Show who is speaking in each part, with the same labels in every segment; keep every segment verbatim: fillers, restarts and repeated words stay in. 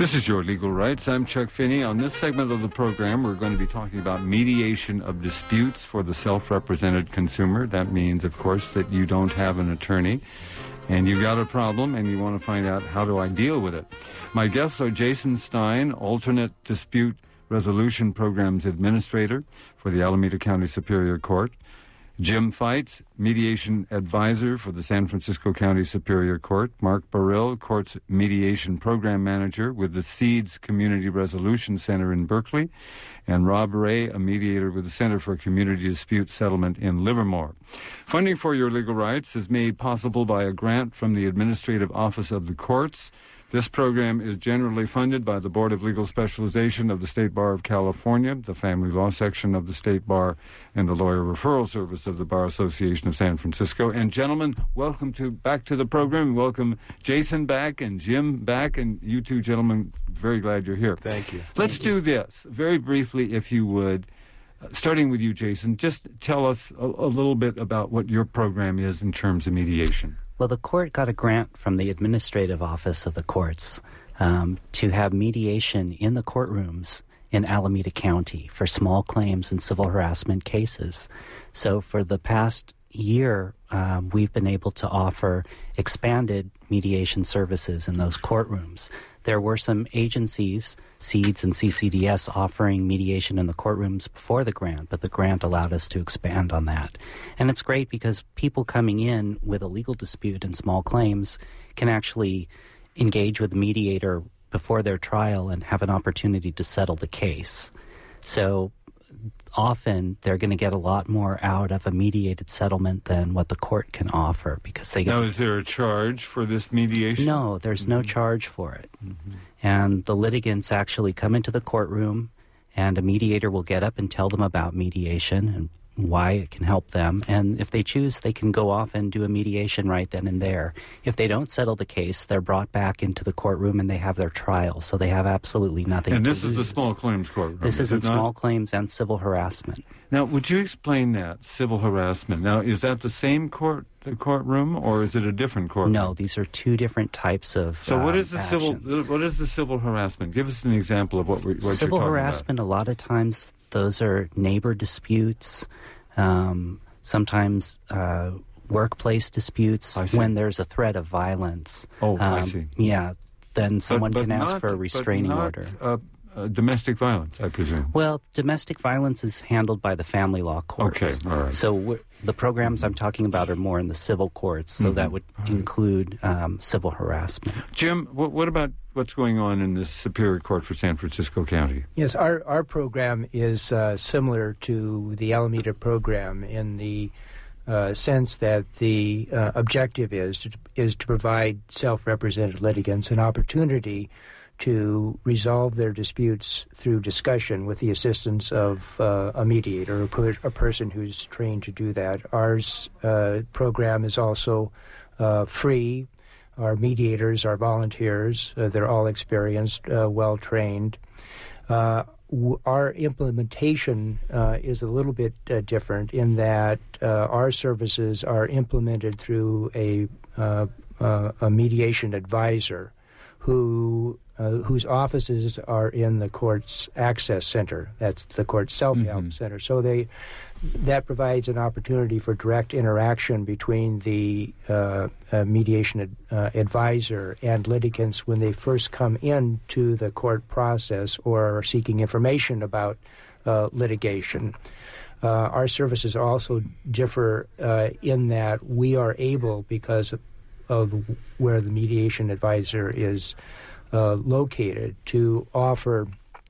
Speaker 1: This is Your Legal Rights. I'm Chuck Finney. On this segment of the program, we're going to be talking about mediation of disputes for the self-represented consumer. That means, of course, that you don't have an attorney and you've got a problem and you want to find out how do I deal with it. My guests are Jason Stein, Alternate Dispute Resolution Programs Administrator for the Alameda County Superior Court; Jim Feitz, Mediation Advisor for the San Francisco County Superior Court; Mark Burrill, Court's Mediation Program Manager with the SEEDS Community Resolution Center in Berkeley; and Rob Ray, a mediator with the Center for Community Dispute Settlement in Livermore. Funding for Your Legal Rights is made possible by a grant from the Administrative Office of the Courts. This program is generally funded by the Board of Legal Specialization of the State Bar of California, the Family Law Section of the State Bar, and the Lawyer Referral Service of the Bar Association of San Francisco. And gentlemen, welcome to back to the program. Welcome Jason back and Jim back, and you two gentlemen, very glad you're here.
Speaker 2: Thank you.
Speaker 1: Let's
Speaker 2: Thank
Speaker 1: do
Speaker 2: you.
Speaker 1: this very briefly, if you would. Uh, starting with you, Jason, just tell us a, a little bit about what your program is in terms of mediation.
Speaker 3: Well, the court got a grant from the Administrative Office of the Courts um, to have mediation in the courtrooms in Alameda County for small claims and civil harassment cases. So for the past year, um, we've been able to offer expanded mediation services in those courtrooms. There were some agencies, SEEDS and C C D S, offering mediation in the courtrooms before the grant, but the grant allowed us to expand on that. And it's great because people coming in with a legal dispute and small claims can actually engage with the mediator before their trial and have an opportunity to settle the case. So often they're going to get a lot more out of a mediated settlement than what the court can offer because they get
Speaker 1: Now,
Speaker 3: to...
Speaker 1: is there a charge for this mediation?
Speaker 3: No, there's
Speaker 1: mm-hmm.
Speaker 3: no charge for it.
Speaker 1: Mm-hmm.
Speaker 3: And the litigants actually come into the courtroom and a mediator will get up and tell them about mediation and why it can help them. And if they choose, they can go off and do a mediation right then and there. If they don't settle the case, they're brought back into the courtroom and they have their trial. So they have absolutely nothing
Speaker 1: and
Speaker 3: to
Speaker 1: this
Speaker 3: lose.
Speaker 1: is the small claims courtroom.
Speaker 3: This is in
Speaker 1: it not?
Speaker 3: small claims and civil harassment.
Speaker 1: Now, would you explain that, civil harassment? Now, is that the same court the courtroom, or is it a different courtroom?
Speaker 3: No, these are two different types of
Speaker 1: So what
Speaker 3: um,
Speaker 1: is the
Speaker 3: actions.
Speaker 1: civil? What is the civil harassment? Give us an example of what, we, what you're
Speaker 3: Civil
Speaker 1: talking
Speaker 3: harassment,
Speaker 1: about.
Speaker 3: a lot of times, those are neighbor disputes, um, sometimes uh, workplace disputes when there's a threat of violence.
Speaker 1: Oh,
Speaker 3: um,
Speaker 1: I see.
Speaker 3: Yeah, then someone
Speaker 1: but, but
Speaker 3: can ask
Speaker 1: not,
Speaker 3: for a restraining
Speaker 1: but not,
Speaker 3: order.
Speaker 1: Uh, uh, domestic violence, I presume.
Speaker 3: Well, domestic violence is handled by the family law courts.
Speaker 1: Okay, all right.
Speaker 3: So w- the programs I'm talking about are more in the civil courts, so
Speaker 1: Mm-hmm.
Speaker 3: that would
Speaker 1: All right.
Speaker 3: include um, civil harassment.
Speaker 1: Jim, what, what about what's going on in the Superior Court for San Francisco County?
Speaker 4: Yes, our, our program is uh, similar to the Alameda program in the uh, sense that the uh, objective is to, is to provide self-represented litigants an opportunity to resolve their disputes through discussion with the assistance of uh, a mediator, a, per- a person who's trained to do that. Ours uh, program is also uh, free. Our mediators are volunteers. Uh, they're all experienced, uh, well-trained. Uh, w- our implementation uh, is a little bit uh, different in that uh, our services are implemented through a, uh, uh, a mediation advisor who uh, whose offices are in the court's access center. That's the court's self-help
Speaker 1: Mm-hmm.
Speaker 4: center. So they that provides an opportunity for direct interaction between the uh, uh, mediation ad, uh, advisor and litigants when they first come into the court process or are seeking information about uh, litigation. Uh, our services also differ uh, in that we are able, because of, of where the mediation advisor is uh, located, to offer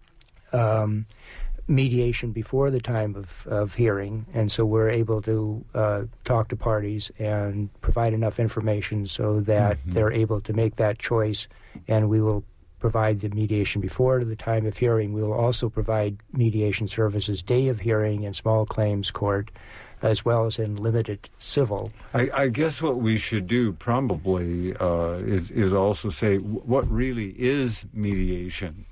Speaker 4: um, mediation before the time of, of hearing, and so we're able to uh, talk to parties and provide enough information so that
Speaker 1: Mm-hmm.
Speaker 4: they're able to make that choice, and we will provide the mediation before the time of hearing. We will also provide mediation services day of hearing in small claims court, as well as in limited civil.
Speaker 1: I, I guess what we should do probably uh, is, is also say w- what really is mediation.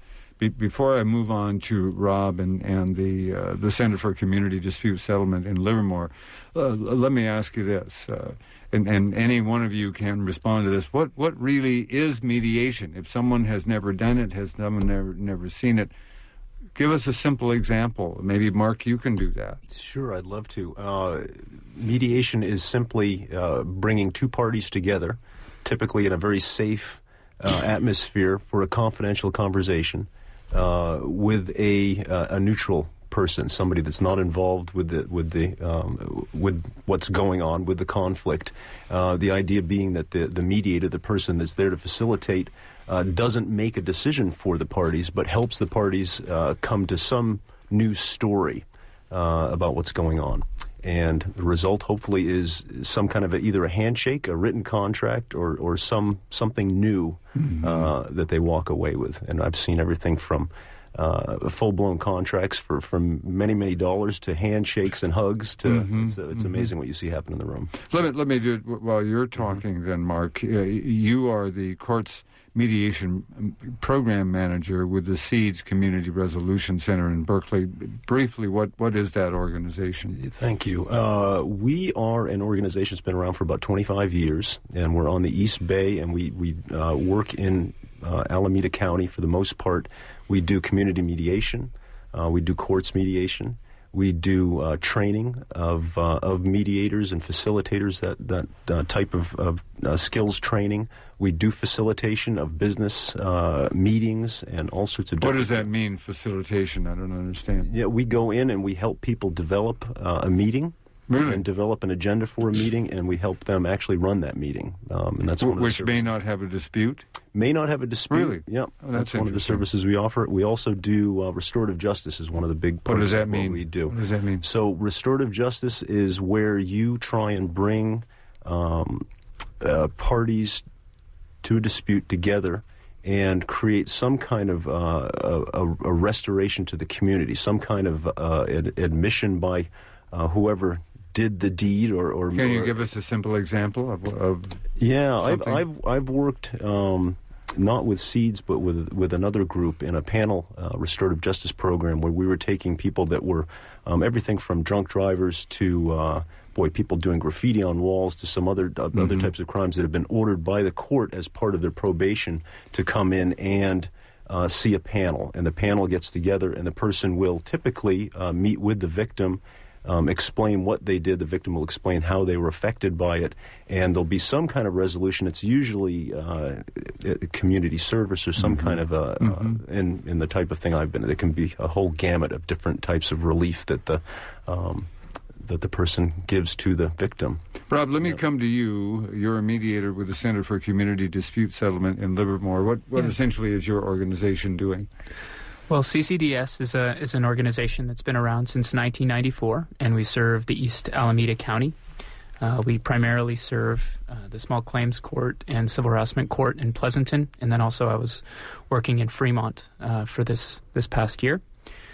Speaker 1: Be- before I move on to Rob and, and the uh, the Center for Community Dispute Settlement in Livermore, uh, let me ask you this, uh, and, and any one of you can respond to this. What what really is mediation? If someone has never done it, has someone never never seen it, give us a simple example. Maybe, Mark, you can do that.
Speaker 2: Sure, I'd love to. Uh, mediation is simply uh, bringing two parties together, typically in a very safe uh, atmosphere for a confidential conversation uh, with a uh, a neutral person, somebody that's not involved with the with the um, with what's going on with the conflict. Uh, the idea being that the the mediator, the person that's there to facilitate, Uh, doesn't make a decision for the parties, but helps the parties uh, come to some new story uh, about what's going on. And the result, hopefully, is some kind of a, either a handshake, a written contract, or, or some something new mm-hmm. uh, that they walk away with. And I've seen everything from uh, full-blown contracts for from many, many dollars to handshakes and hugs. To mm-hmm. It's, it's mm-hmm. amazing what you see happen in the room.
Speaker 1: Let me, let me do it while you're talking mm-hmm. then, Mark. Uh, you are the court's mediation program manager with the SEEDS Community Resolution Center in Berkeley. Briefly, what, what is that organization?
Speaker 2: Thank you. Uh, we are an organization that's been around for about twenty-five years, and we're on the East Bay, and we, we uh, work in uh, Alameda County for the most part. We do community mediation. Uh, we do courts mediation. We do uh, training of uh, of mediators and facilitators, that that uh, type of, of uh, skills training. We do facilitation of business uh, meetings and all sorts of different
Speaker 1: What does that mean, facilitation? I don't understand.
Speaker 2: Yeah, we go in and we help people develop uh, a meeting.
Speaker 1: Really?
Speaker 2: And develop an agenda for a meeting, and we help them actually run that meeting. Um, and that's one
Speaker 1: Which
Speaker 2: of the
Speaker 1: may not have a dispute?
Speaker 2: May not have a dispute.
Speaker 1: Really?
Speaker 2: Yeah.
Speaker 1: Oh, that's
Speaker 2: that's one of the services we offer. We also do uh, restorative justice is one of the big parts
Speaker 1: what does that
Speaker 2: of
Speaker 1: mean?
Speaker 2: what we do.
Speaker 1: What does that mean?
Speaker 2: So restorative justice is where you try and bring um, uh, parties to a dispute together and create some kind of uh, a, a restoration to the community, some kind of uh, ad- admission by uh, whoever did the deed, or, or
Speaker 1: can you
Speaker 2: or,
Speaker 1: give us a simple example of? of
Speaker 2: yeah, I've,
Speaker 1: something?
Speaker 2: I've I've worked um, not with SEEDS, but with with another group in a panel uh, restorative justice program where we were taking people that were um, everything from drunk drivers to uh, boy people doing graffiti on walls to some other uh, mm-hmm. other types of crimes that have been ordered by the court as part of their probation to come in and uh, see a panel, and the panel gets together, and the person will typically uh, meet with the victim. Um, explain what they did. The victim will explain how they were affected by it, and there'll be some kind of resolution. It's usually uh, a community service or some mm-hmm. kind of a, mm-hmm. uh, in, in the type of thing I've been in. It can be a whole gamut of different types of relief that the um, that the person gives to the victim.
Speaker 1: Rob, let me
Speaker 2: yeah.
Speaker 1: come to you. You're a mediator with the Center for Community Dispute Settlement in Livermore. What, what yeah. essentially is your organization doing?
Speaker 5: Well, C C D S is a is an organization that's been around since nineteen ninety-four, and we serve the East Alameda County. Uh, we primarily serve uh, the Small Claims Court and Civil Harassment Court in Pleasanton, and then also I was working in Fremont uh, for this this past year.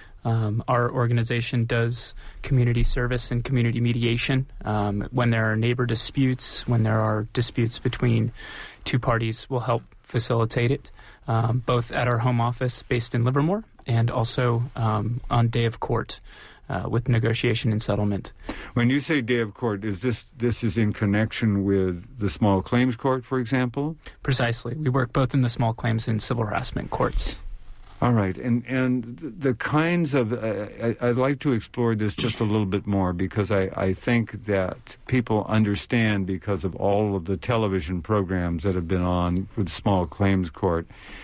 Speaker 5: Um, our organization does community service and community mediation um, when there are neighbor disputes, when there are disputes between two parties. We'll help facilitate it. Um, both at our home office based in Livermore and also um, on day of court uh, with negotiation and settlement.
Speaker 1: When you say day of court, is this this is in connection with the small claims court, for example?
Speaker 5: Precisely. We work both in the small claims and civil harassment courts.
Speaker 1: All right, and and the kinds of, uh, I, I'd like to explore this just a little bit more because I, I think that people understand because of all of the television programs that have been on with small claims court.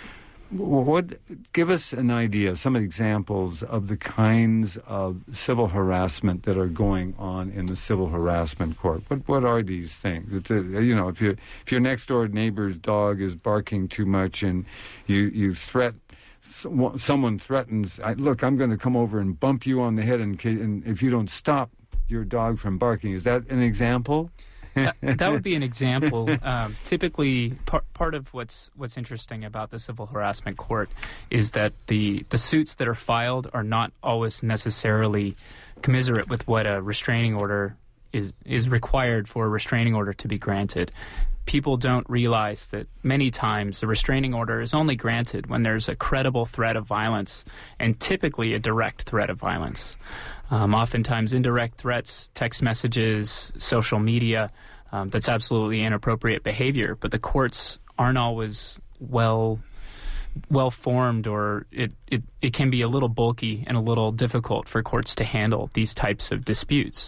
Speaker 1: What, give us an idea, some examples of the kinds of civil harassment that are going on in the civil harassment court. What what are these things? It's a, you know, if you if your next door neighbor's dog is barking too much and you you threat. Someone threatens, I, look, I'm going to come over and bump you on the head and, and if you don't stop your dog from barking. Is that an example?
Speaker 5: that, that would be an example. Um, typically, par- part of what's what's interesting about the civil harassment court is that the, the suits that are filed are not always necessarily commiserate with what a restraining order is is required for a restraining order to be granted. People don't realize that many times the restraining order is only granted when there's a credible threat of violence, and typically a direct threat of violence. Um, oftentimes indirect threats, text messages, social media, um, that's absolutely inappropriate behavior, but the courts aren't always well well formed, or it, it, it can be a little bulky and a little difficult for courts to handle these types of disputes.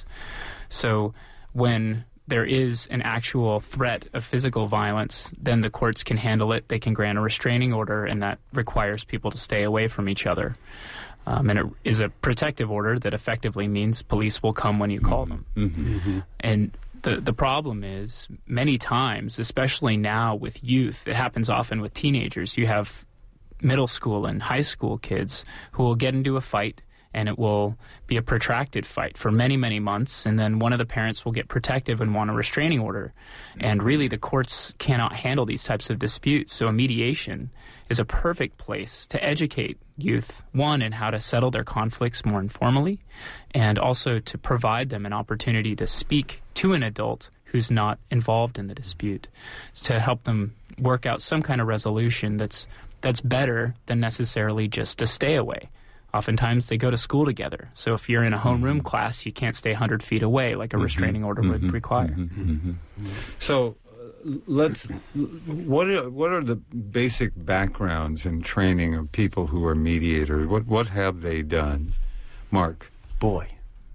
Speaker 5: So when there is an actual threat of physical violence, then the courts can handle it. They can grant a restraining order, and that requires people to stay away from each other. Um, and it is a protective order that effectively means police will come when you call them.
Speaker 1: Mm-hmm. Mm-hmm.
Speaker 5: And the the problem is, many times, especially now with youth, it happens often with teenagers. You have middle school and high school kids who will get into a fight, and it will be a protracted fight for many, many months, and then one of the parents will get protective and want a restraining order. And really, the courts cannot handle these types of disputes, so a mediation is a perfect place to educate youth, one, in how to settle their conflicts more informally, and also to provide them an opportunity to speak to an adult who's not involved in the dispute, to help them work out some kind of resolution that's that's better than necessarily just to stay away. Oftentimes they go to school together. So if you're in a homeroom mm-hmm. class, you can't stay one hundred feet away like a mm-hmm. restraining order mm-hmm. would require.
Speaker 1: Mm-hmm. Mm-hmm. So uh, let's, what are, what are the basic backgrounds and training of people who are mediators? What, what have they done? Mark?
Speaker 2: Boy,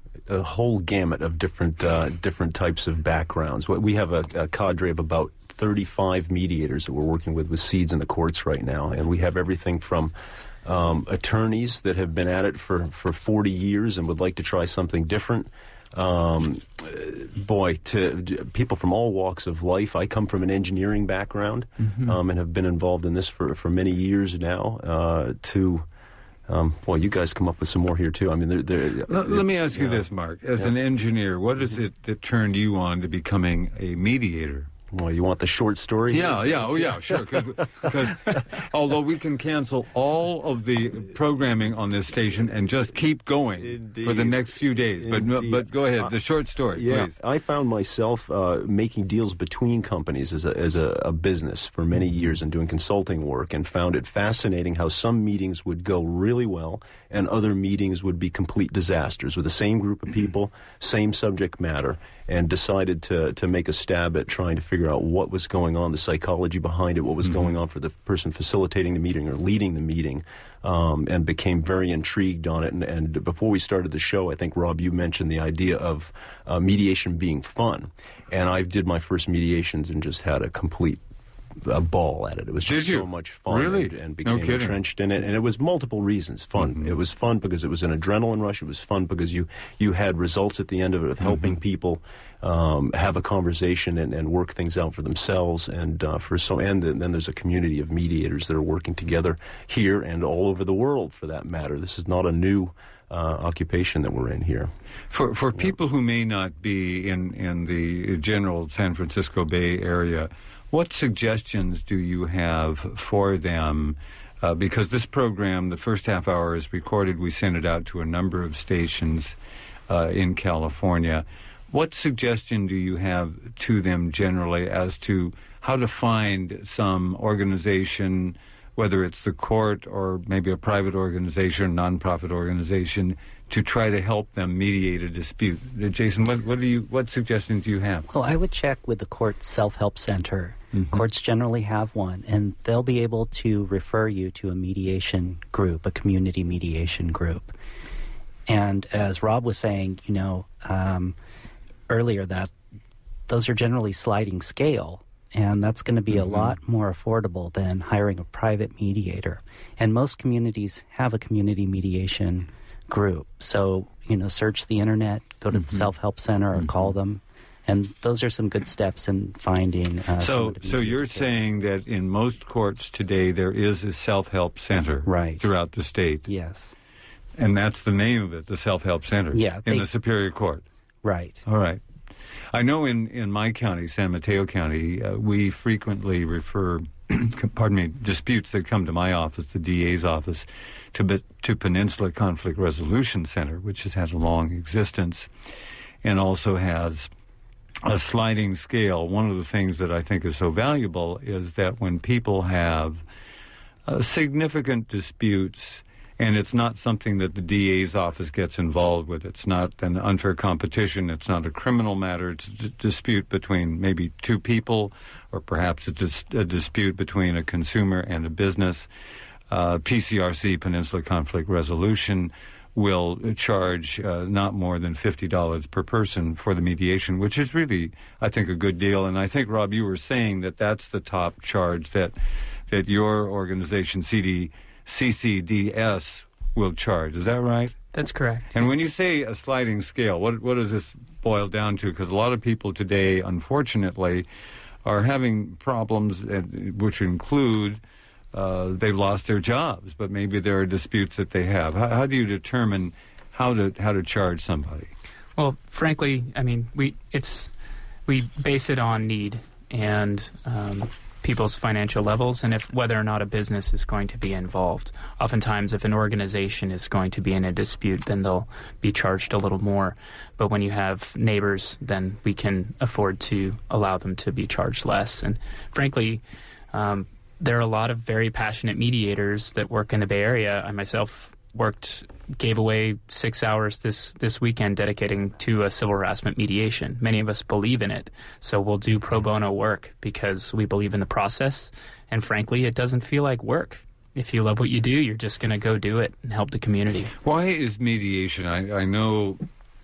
Speaker 2: a whole gamut of different uh, different types of backgrounds. We have a, a cadre of about thirty-five mediators that we're working with with SEEDS in the courts right now, and we have everything from um, attorneys that have been at it for, for forty years and would like to try something different. Um, boy, to people from all walks of life. I come from an engineering background mm-hmm. um, and have been involved in this for, for many years now. Uh, to Um, well, you guys come up with some more here, too. I mean, they're, they're,
Speaker 1: let, let me ask you yeah. this, Mark. As yeah. an engineer, what is it that turned you on to becoming a mediator?
Speaker 2: Well, you want the short story?
Speaker 1: Yeah, yeah, oh yeah, sure. Because although we can cancel all of the programming on this station and just keep going Indeed. for the next few days. But no, but go ahead, the short story,
Speaker 2: yeah,
Speaker 1: please.
Speaker 2: I found myself uh, making deals between companies as a, as a, a business for many years and doing consulting work, and found it fascinating how some meetings would go really well and other meetings would be complete disasters with the same group of people, same subject matter, and decided to, to make a stab at trying to figure out what was going on, the psychology behind it, what was mm-hmm. going on for the person facilitating the meeting or leading the meeting, um, and became very intrigued on it. And, and before we started the show, I think, Rob, you mentioned the idea of uh, mediation being fun. And I did my first mediations and just had a complete a ball at it. It was just so much fun
Speaker 1: really?
Speaker 2: and, and became
Speaker 1: no
Speaker 2: entrenched in it. And it was multiple reasons. Fun. Mm-hmm. It was fun because it was an adrenaline rush. It was fun because you, you had results at the end of it of helping mm-hmm. people um, have a conversation and, and work things out for themselves. And uh, for so and then, then there's a community of mediators that are working together here and all over the world, for that matter. This is not a new Uh, occupation that we're in here.
Speaker 1: For for
Speaker 2: yeah.
Speaker 1: people who may not be in, in the general San Francisco Bay Area, what suggestions do you have for them? Uh, because this program, the first half hour is recorded. We sent it out to a number of stations uh, in California. What suggestion do you have to them generally as to how to find some organization, whether it's the court or maybe a private organization, nonprofit organization, to try to help them mediate a dispute? Uh, Jason, what, what do you? What suggestions do you have?
Speaker 3: Well, I would check with the court self-help center. Mm-hmm. Courts generally have one, and they'll be able to refer you to a mediation group, a community mediation group. And as Rob was saying, you know, um, earlier, that those are generally sliding scale. And that's going to be mm-hmm. a lot more affordable than hiring a private mediator. And most communities have a community mediation group. So, you know, search the internet, go to mm-hmm. the self-help center or mm-hmm. call them. And those are some good steps in finding uh,
Speaker 1: So, so you're
Speaker 3: case.
Speaker 1: saying that in most courts today there is a self-help center
Speaker 3: right.
Speaker 1: throughout the state.
Speaker 3: Yes.
Speaker 1: And that's the name of it, the self-help center
Speaker 3: yeah, they,
Speaker 1: in the Superior Court.
Speaker 3: Right.
Speaker 1: All right. I know in, in my county, San Mateo County, uh, we frequently refer, pardon me, disputes that come to my office, the D A's office, to to Peninsula Conflict Resolution Center, which has had a long existence. and also has a sliding scale. One of the things that I think is so valuable is that when people have uh, significant disputes, and it's not something that the D A's office gets involved with. It's not an unfair competition. It's not a criminal matter. It's a d- dispute between maybe two people, or perhaps it's a, dis- a dispute between a consumer and a business. Uh, P C R C, Peninsula Conflict Resolution, will charge uh, not more than fifty dollars per person for the mediation, which is really, I think, a good deal. And I think, Rob, you were saying that that's the top charge that that your organization, C D C C D S, will charge. Is that right?
Speaker 5: That's correct.
Speaker 1: And when you say a sliding scale, what what does this boil down to? Because a lot of people today, unfortunately, are having problems, uh, which include uh, they've lost their jobs, but maybe there are disputes that they have. How, how do you determine how to how to charge somebody?
Speaker 5: Well, frankly, I mean, we it's we base it on need and um, people's financial levels, and if whether or not a business is going to be involved. Oftentimes, if an organization is going to be in a dispute, then they'll be charged a little more. But when you have neighbors, then we can afford to allow them to be charged less. And frankly, um, there are a lot of very passionate mediators that work in the Bay Area. I myself worked, gave away six hours this, this weekend dedicating to a civil harassment mediation. Many of us believe in it, so we'll do pro bono work because we believe in the process, and frankly, it doesn't feel like work. If you love what you do, you're just going to go do it and help the community.
Speaker 1: Why is mediation? I, I know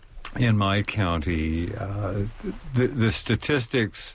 Speaker 1: in my county, uh, the, the statistics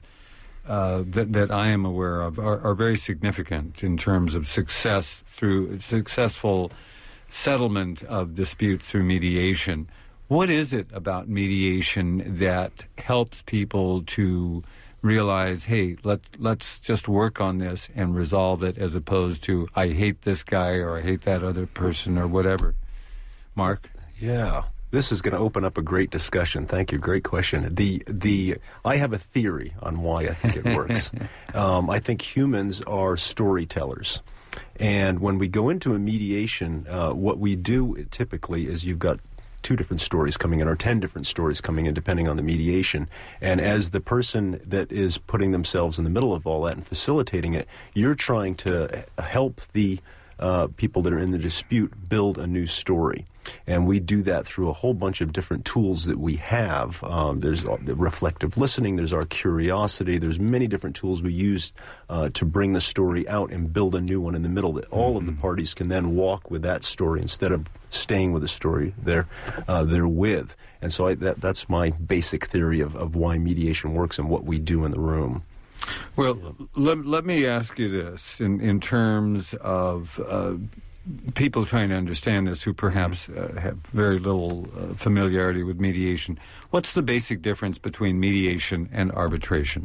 Speaker 1: uh, that, that I am aware of are, are very significant in terms of success through successful settlement of disputes through mediation. What is it about mediation that helps people to realize, hey, let's let's just work on this and resolve it, as opposed to I hate this guy or I hate that other person or whatever? Mark?
Speaker 2: Yeah. This is going to open up a great discussion. Thank you. Great question. The the I have a theory on why I think it works. um, I think humans are storytellers. And when we go into a mediation, uh, what we do typically is you've got two different stories coming in, or ten different stories coming in, depending on the mediation. And as the person that is putting themselves in the middle of all that and facilitating it, you're trying to help the uh, people that are in the dispute build a new story. And we do that through a whole bunch of different tools that we have. Um, there's the reflective listening, there's our curiosity, there's many different tools we use uh, to bring the story out and build a new one in the middle that all mm-hmm. of the parties can then walk with that story instead of staying with the story they're, uh, they're with. And so I, that, that's my basic theory of, of why mediation works and what we do in the room.
Speaker 1: Well, let, let me ask you this in, in terms of uh, people trying to understand this who perhaps uh, have very little uh, familiarity with mediation. What's the basic difference between mediation and arbitration?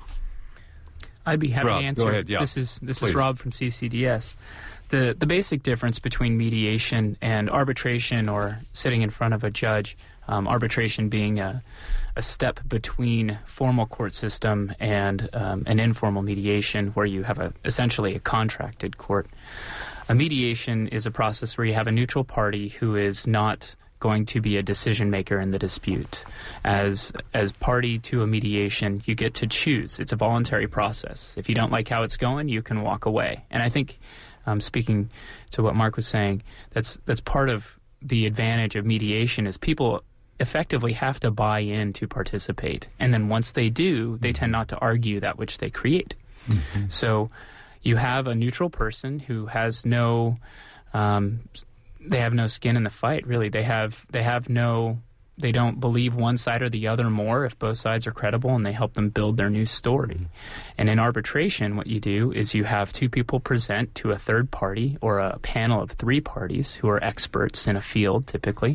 Speaker 5: I'd be happy
Speaker 1: Rob,
Speaker 5: to answer.
Speaker 1: Go ahead, yeah.
Speaker 5: This is this
Speaker 1: Please.
Speaker 5: is Rob from C C D S. The the basic difference between mediation and arbitration, or sitting in front of a judge, um, arbitration being a a step between formal court system and um, an informal mediation, where you have a essentially a contracted court. A mediation is a process where you have a neutral party who is not going to be a decision maker in the dispute. As as party to a mediation, you get to choose. It's a voluntary process. If you don't like how it's going, you can walk away. And I think, um, speaking to what Mark was saying, that's that's part of the advantage of mediation is people effectively have to buy in to participate. And then once they do, they tend not to argue that which they create. Mm-hmm. So you have a neutral person who has no, um, they have no skin in the fight, really. They have, they have no, they don't believe one side or the other more if both sides are credible, and they help them build their new story. Mm-hmm. And in arbitration, what you do is you have two people present to a third party or a panel of three parties who are experts in a field, typically,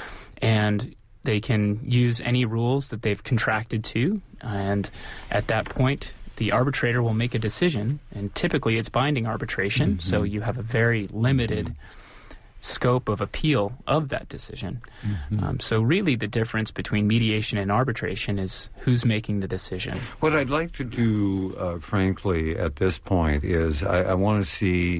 Speaker 5: and they can use any rules that they've contracted to, and at that point, the arbitrator will make a decision, and typically it's binding arbitration, mm-hmm. so you have a very limited mm-hmm. scope of appeal of that decision. Mm-hmm. Um, so really the difference between mediation and arbitration is who's making the decision.
Speaker 1: What I'd like to do, uh, frankly, at this point is I, I want to see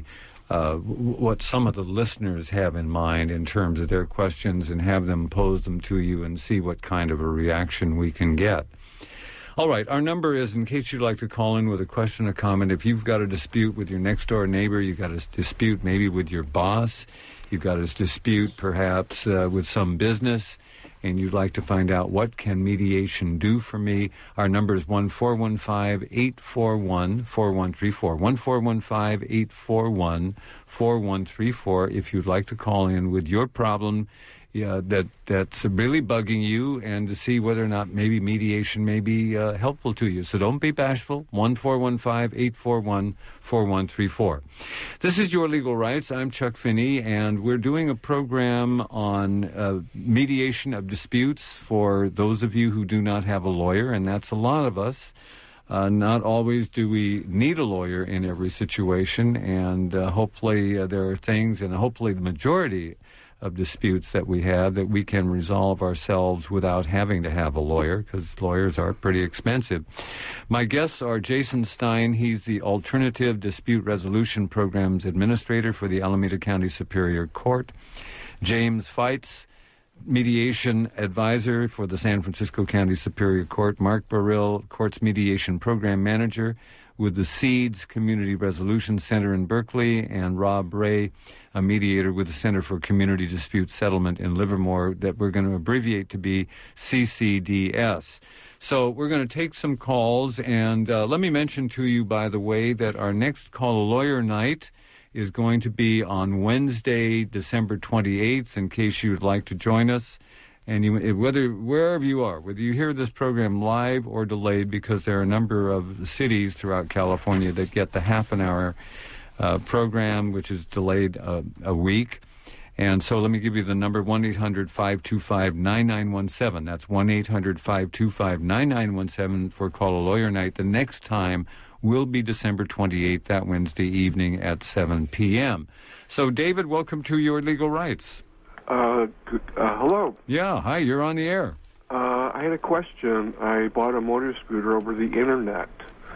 Speaker 1: uh, w- what some of the listeners have in mind in terms of their questions and have them pose them to you and see what kind of a reaction we can get. All right, our number is, in case you'd like to call in with a question or comment, if you've got a dispute with your next-door neighbor, you've got a dispute maybe with your boss, you've got a dispute perhaps uh, with some business, and you'd like to find out what can mediation do for me, our number is one four one five, eight four one, four one three four, one four one five, eight four one, four one three four, if you'd like to call in with your problem yeah, that that's really bugging you, and to see whether or not maybe mediation may be uh, helpful to you. So don't be bashful. one four one five, eight four one, four one three four. This is Your Legal Rights. I'm Chuck Finney, and we're doing a program on uh, mediation of disputes for those of you who do not have a lawyer, and that's a lot of us. Uh, not always do we need a lawyer in every situation, and uh, hopefully uh, there are things, and hopefully the majority of disputes that we have that we can resolve ourselves without having to have a lawyer, because lawyers are pretty expensive. My guests are Jason Stein. He's the Alternative Dispute Resolution Programs Administrator for the Alameda County Superior Court. James Feitz, Mediation Advisor for the San Francisco County Superior Court. Mark Burrill, Courts Mediation Program Manager with the SEEDS Community Resolution Center in Berkeley, and Rob Ray, a mediator with the Center for Community Dispute Settlement in Livermore, that we're going to abbreviate to be C C D S. So we're going to take some calls, and uh, let me mention to you, by the way, that our next Call a Lawyer night is going to be on Wednesday, December twenty-eighth, in case you'd like to join us. And you, whether wherever you are, whether you hear this program live or delayed, because there are a number of cities throughout California that get the half an hour uh, program, which is delayed uh, a week. And so let me give you the number, one eight hundred, five two five, nine nine one seven. That's one eight hundred, five two five, nine nine one seven for Call a Lawyer Night. The next time will be December twenty-eighth, that Wednesday evening at seven p.m. So, David, welcome to Your Legal Rights.
Speaker 6: Uh, good, uh, hello.
Speaker 1: Yeah, hi, you're on the air.
Speaker 6: Uh, I had a question. I bought a motor scooter over the internet,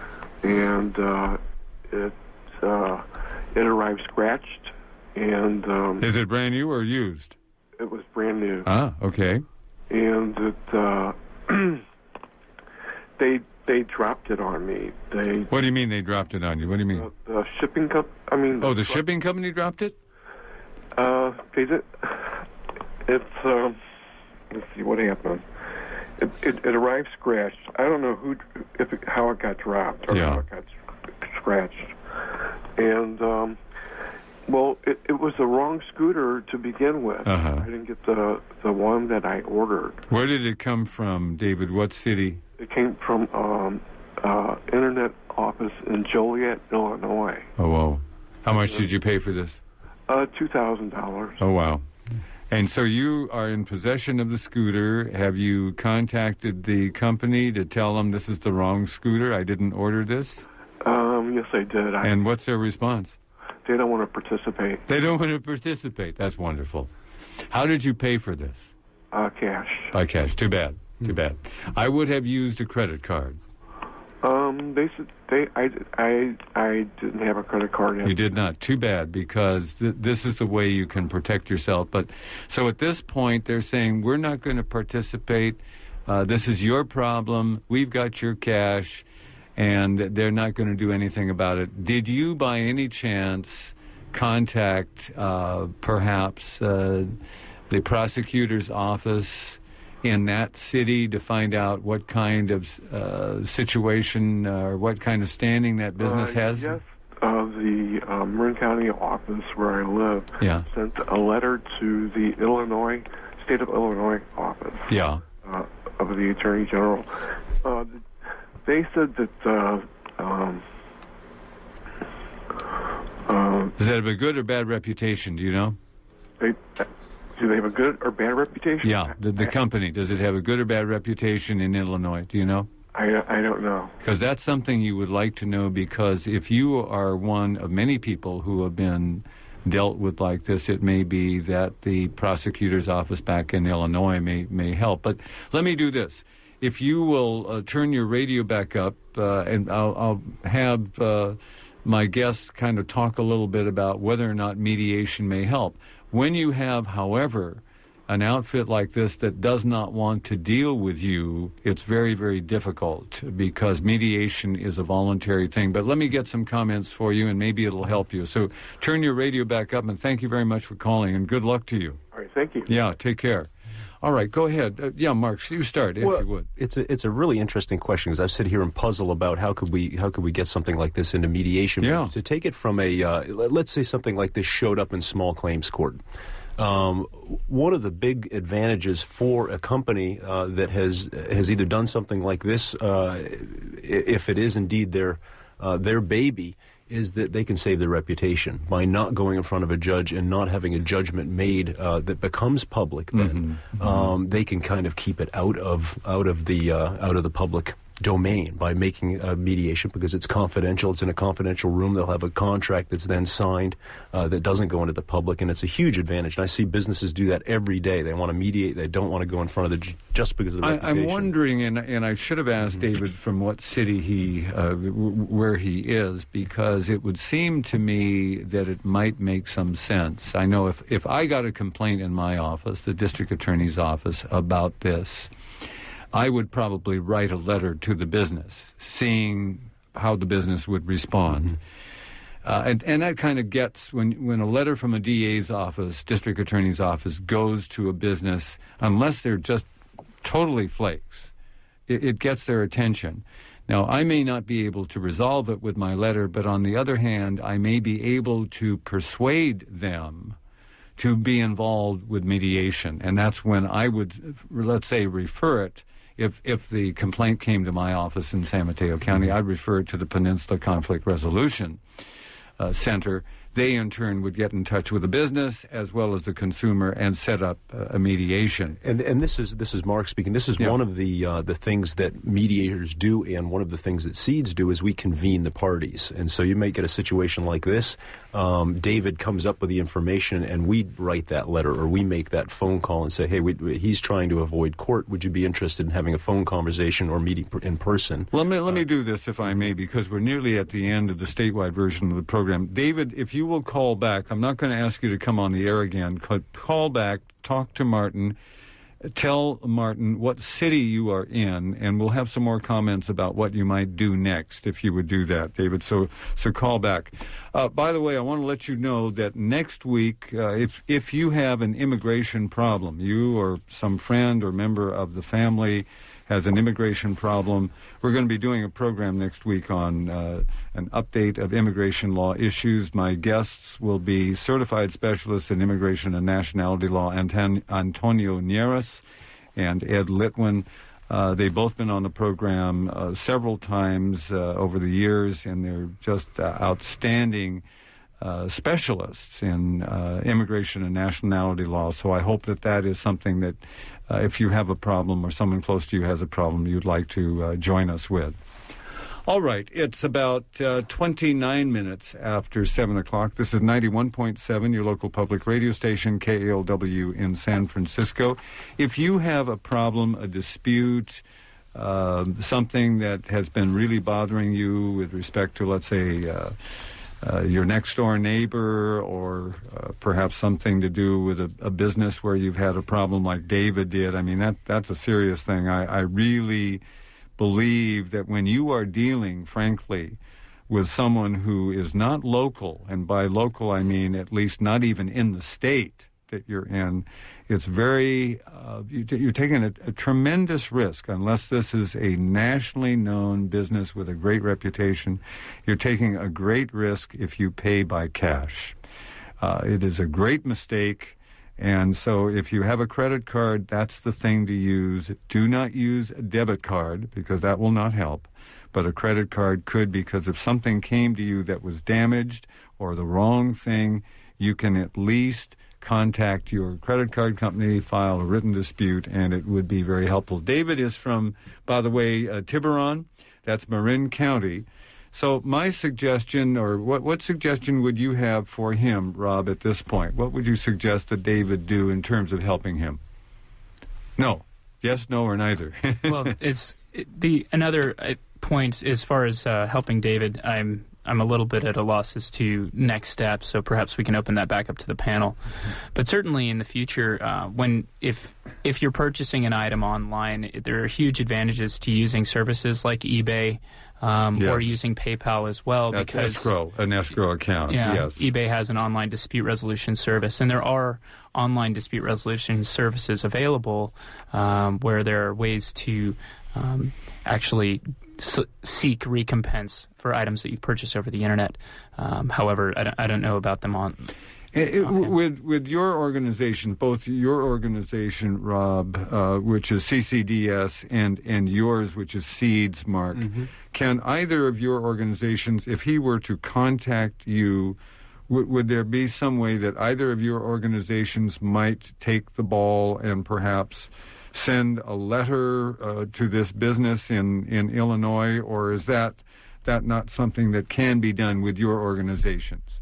Speaker 6: and uh, it uh, it arrived scratched, and um,
Speaker 1: is it brand new or used?
Speaker 6: It was brand new.
Speaker 1: Ah, okay.
Speaker 6: And it uh, they they dropped it on me. They.
Speaker 1: What do you mean they dropped it on you? What do you mean?
Speaker 6: Uh, the shipping company. I mean.
Speaker 1: Oh, the shipping company dropped it?
Speaker 6: Uh, they did. It's, um, let's see what happened. It, it, it arrived scratched. I don't know who, if it, how it got dropped or
Speaker 1: yeah.
Speaker 6: how it got scratched. And, um, well, it, it was the wrong scooter to begin with.
Speaker 1: Uh-huh.
Speaker 6: I didn't get the the one that I ordered.
Speaker 1: Where did it come from, David? What city?
Speaker 6: It came from um, uh, internet office in Joliet, Illinois.
Speaker 1: Oh, whoa. How much did you pay for this?
Speaker 6: Uh, two thousand dollars.
Speaker 1: Oh, wow. And so you are in possession of the scooter. Have you contacted the company to tell them this is the wrong scooter? I didn't order this?
Speaker 6: Um, yes, I did. I,
Speaker 1: and what's their response?
Speaker 6: They don't want to participate.
Speaker 1: They don't want to participate. That's wonderful. How did you pay for this?
Speaker 6: Uh, cash.
Speaker 1: By cash. Too bad. Too bad. I would have used a credit card.
Speaker 6: Um, they said they. I, I, I didn't have a credit card yet.
Speaker 1: You did not. Too bad, because th- this is the way you can protect yourself. But so at this point, they're saying we're not going to participate. Uh, this is your problem. We've got your cash, and they're not going to do anything about it. Did you, by any chance, contact uh, perhaps uh, the prosecutor's office in that city to find out what kind of uh, situation uh, or what kind of standing that business
Speaker 6: uh,
Speaker 1: has?
Speaker 6: Yes. Uh, the uh, Marin County office where I live
Speaker 1: yeah.
Speaker 6: sent a letter to the Illinois, State of Illinois office
Speaker 1: yeah.
Speaker 6: uh, of the Attorney General. Uh, they said that... Uh, um, uh,
Speaker 1: Does that have a good or bad reputation, do you know?
Speaker 6: They... Do they have a good or bad reputation?
Speaker 1: Yeah, the, the company. Does it have a good or bad reputation in Illinois? Do you know?
Speaker 6: I, I don't know.
Speaker 1: Because that's something you would like to know, because if you are one of many people who have been dealt with like this, it may be that the prosecutor's office back in Illinois may, may help. But let me do this. If you will uh, turn your radio back up, uh, and I'll, I'll have uh, my guests kind of talk a little bit about whether or not mediation may help. When you have, however, an outfit like this that does not want to deal with you, it's very, very difficult because mediation is a voluntary thing. But let me get some comments for you, and maybe it'll help you. So turn your radio back up, and thank you very much for calling, and good luck to you.
Speaker 6: All right, thank you.
Speaker 1: Yeah, take care. All right, go ahead. Uh, yeah, Mark, you start, if
Speaker 2: well,
Speaker 1: you would.
Speaker 2: It's a, it's a really interesting question, because I've sit here and puzzle about how could we how could we get something like this into mediation.
Speaker 1: Yeah.
Speaker 2: But to take it from a, uh, let's say something like this showed up in small claims court. Um, one of the big advantages for a company uh, that has has either done something like this, uh, if it is indeed their uh, their baby, is that they can save their reputation by not going in front of a judge and not having a judgment made uh, that becomes public. Then
Speaker 1: Mm-hmm. Mm-hmm.
Speaker 2: Um, they can kind of keep it out of out of the uh, out of the public domain by making a mediation, because it's confidential. It's in a confidential room. They'll have a contract that's then signed uh, that doesn't go into the public, and it's a huge advantage. And I see businesses do that every day. They want to mediate. They don't want to go in front of the ju- just because of the
Speaker 1: I,
Speaker 2: reputation.
Speaker 1: I'm wondering, and, and I should have asked mm-hmm. David from what city he, uh, w- where he is, because it would seem to me that it might make some sense. I know if, if I got a complaint in my office, the district attorney's office, about this, I would probably write a letter to the business, seeing how the business would respond. Mm-hmm. Uh, and, and that kind of gets, when, when a letter from a D A's office, district attorney's office, goes to a business, unless they're just totally flakes, it, it gets their attention. Now, I may not be able to resolve it with my letter, but on the other hand, I may be able to persuade them to be involved with mediation. And that's when I would, let's say, refer it. If if the complaint came to my office in San Mateo County, I'd refer it to the Peninsula Conflict Resolution uh, Center. They, in turn, would get in touch with the business as well as the consumer and set up uh, a mediation.
Speaker 2: And and this is this is Mark speaking. This is
Speaker 1: yeah.
Speaker 2: one of the uh, the things that mediators do, and one of the things that Seeds do is we convene the parties. And so you may get a situation like this. Um, David comes up with the information, and we write that letter, or we make that phone call and say, hey, we, we, he's trying to avoid court. Would you be interested in having a phone conversation or meeting in person?
Speaker 1: Let me let
Speaker 2: uh,
Speaker 1: me do this, if I may, because we're nearly at the end of the statewide version of the program. David, if you will call back, I'm not going to ask you to come on the air again. Call back, talk to Martin, tell Martin what city you are in, and we'll have some more comments about what you might do next if you would do that, David. So so call back. Uh, by the way, I want to let you know that next week, uh, if if you have an immigration problem, you or some friend or member of the family has an immigration problem, we're going to be doing a program next week on uh, an update of immigration law issues. My guests will be certified specialists in immigration and nationality law, Anton- Antonio Nieras and Ed Litwin. Uh, they've both been on the program uh, several times uh, over the years, and they're just uh, outstanding uh, specialists in uh, immigration and nationality law. So I hope that that is something that Uh, if you have a problem or someone close to you has a problem, you'd like to uh, join us with. All right, it's about uh, twenty-nine minutes after seven o'clock. This is ninety-one point seven, your local public radio station, K A L W in San Francisco. If you have a problem, a dispute, uh, something that has been really bothering you with respect to, let's say, uh, Uh, your next-door neighbor, or uh, perhaps something to do with a, a business where you've had a problem like David did. I mean, that that's a serious thing. I, I really believe that when you are dealing, frankly, with someone who is not local, and by local I mean at least not even in the state that you're in, it's very, uh, you t- you're taking a, a tremendous risk. Unless this is a nationally known business with a great reputation, you're taking a great risk if you pay by cash. Uh, it is a great mistake, and so if you have a credit card, that's the thing to use. Do not use a debit card, because that will not help, but a credit card could, because if something came to you that was damaged or the wrong thing, you can at least contact your credit card company, file a written dispute, and it would be very helpful. David is from, by the way, uh, Tiburon. That's Marin County. So my suggestion, or what, what suggestion would you have for him, Rob, at this point? What would you suggest that David do in terms of helping him? No. Yes, no, or neither.
Speaker 5: Well, it's it, the another uh, point as far as uh, helping David. I'm I'm a little bit at a loss as to next steps, so perhaps we can open that back up to the panel. Mm-hmm. But certainly in the future, uh, when if if you're purchasing an item online, there are huge advantages to using services like eBay um,
Speaker 1: yes.
Speaker 5: or using PayPal as well.
Speaker 1: That's
Speaker 5: because
Speaker 1: escrow, an escrow account,
Speaker 5: yeah,
Speaker 1: yes.
Speaker 5: eBay has an online dispute resolution service, and there are online dispute resolution services available um, where there are ways to um, actually s- seek recompense for items that you purchase over the internet. Um, however, I don't, I don't know about them on...
Speaker 1: It, it, with with your organization, both your organization, Rob, uh, which is C C D S, and, and yours, which is SEEDS, Mark, mm-hmm. can either of your organizations, if he were to contact you, w- would there be some way that either of your organizations might take the ball and perhaps send a letter uh, to this business in, in Illinois, or is that that not something that can be done with your organizations?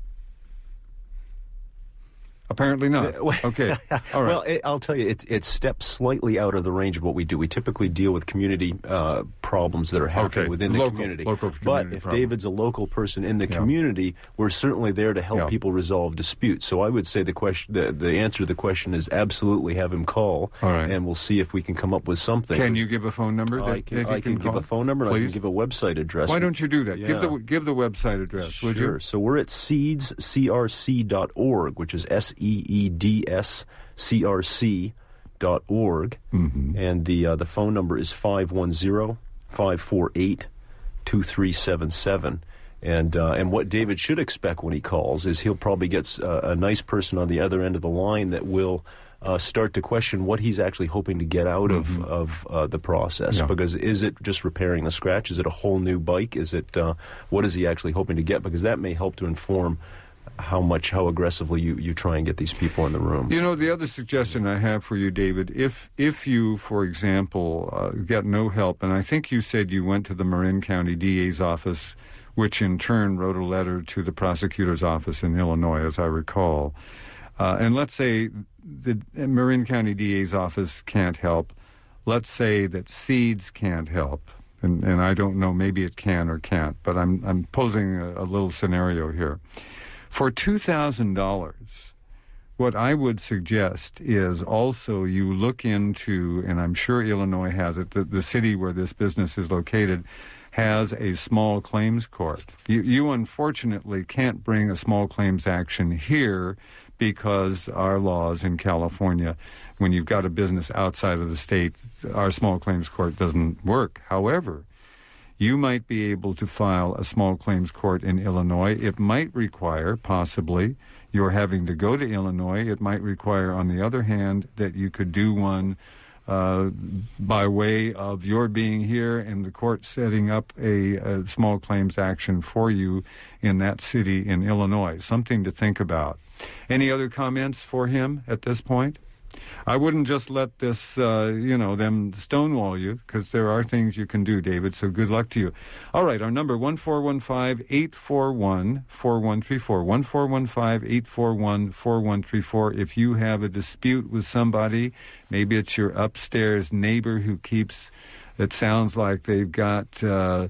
Speaker 1: Apparently not. Okay. All right.
Speaker 2: Well, it, I'll tell you, it, it steps slightly out of the range of what we do. We typically deal with community uh, problems that are happening
Speaker 1: okay.
Speaker 2: within the
Speaker 1: local,
Speaker 2: community.
Speaker 1: Local community
Speaker 2: but if
Speaker 1: problem.
Speaker 2: David's a local person in the
Speaker 1: yeah.
Speaker 2: community, we're certainly there to help
Speaker 1: yeah.
Speaker 2: people resolve disputes. So I would say the question, the, the answer to the question is absolutely have him call,
Speaker 1: All right.
Speaker 2: and we'll see if we can come up with something.
Speaker 1: Can you give a phone number? That,
Speaker 2: I can,
Speaker 1: that you
Speaker 2: I can,
Speaker 1: can
Speaker 2: give
Speaker 1: call?
Speaker 2: a phone number, and
Speaker 1: Please?
Speaker 2: I can give a website address.
Speaker 1: Why don't you do that?
Speaker 2: Yeah.
Speaker 1: Give the give the website address,
Speaker 2: Sure.
Speaker 1: would you?
Speaker 2: So we're at seeds c r c dot org, which is S E E D S C R C dot org,
Speaker 1: mm-hmm.
Speaker 2: and the uh, the phone number is five one zero, five four eight, two three seven seven. And uh, and what David should expect when he calls is he'll probably get uh, a nice person on the other end of the line that will uh, start to question what he's actually hoping to get out
Speaker 1: mm-hmm.
Speaker 2: of, of uh, the process.
Speaker 1: Yeah.
Speaker 2: Because is it just repairing the scratch? Is it a whole new bike? Is it uh, what is he actually hoping to get? Because that may help to inform how much, how aggressively you, you try and get these people in the room.
Speaker 1: You know, the other suggestion I have for you, David, if if you, for example, uh, get no help, and I think you said you went to the Marin County D A's office, which in turn wrote a letter to the prosecutor's office in Illinois, as I recall, uh, and let's say the Marin County D A's office can't help, let's say that SEEDS can't help, and, and I don't know, maybe it can or can't, but I'm, I'm posing a, a little scenario here. For two thousand dollars, what I would suggest is also you look into, and I'm sure Illinois has it, the, the city where this business is located has a small claims court. You, you unfortunately can't bring a small claims action here because our laws in California, when you've got a business outside of the state, our small claims court doesn't work. However, you might be able to file a small claims court in Illinois. It might require, possibly, you're having to go to Illinois. It might require, on the other hand, that you could do one uh, by way of your being here and the court setting up a, a small claims action for you in that city in Illinois. Something to think about. Any other comments for him at this point? I wouldn't just let this, uh, you know, them stonewall you, because there are things you can do, David, so good luck to you. All right, our number, one four one five, eight four one, four one three four, one four one five, eight four one, four one three four. If you have a dispute with somebody, maybe it's your upstairs neighbor who keeps, it sounds like they've got... Uh,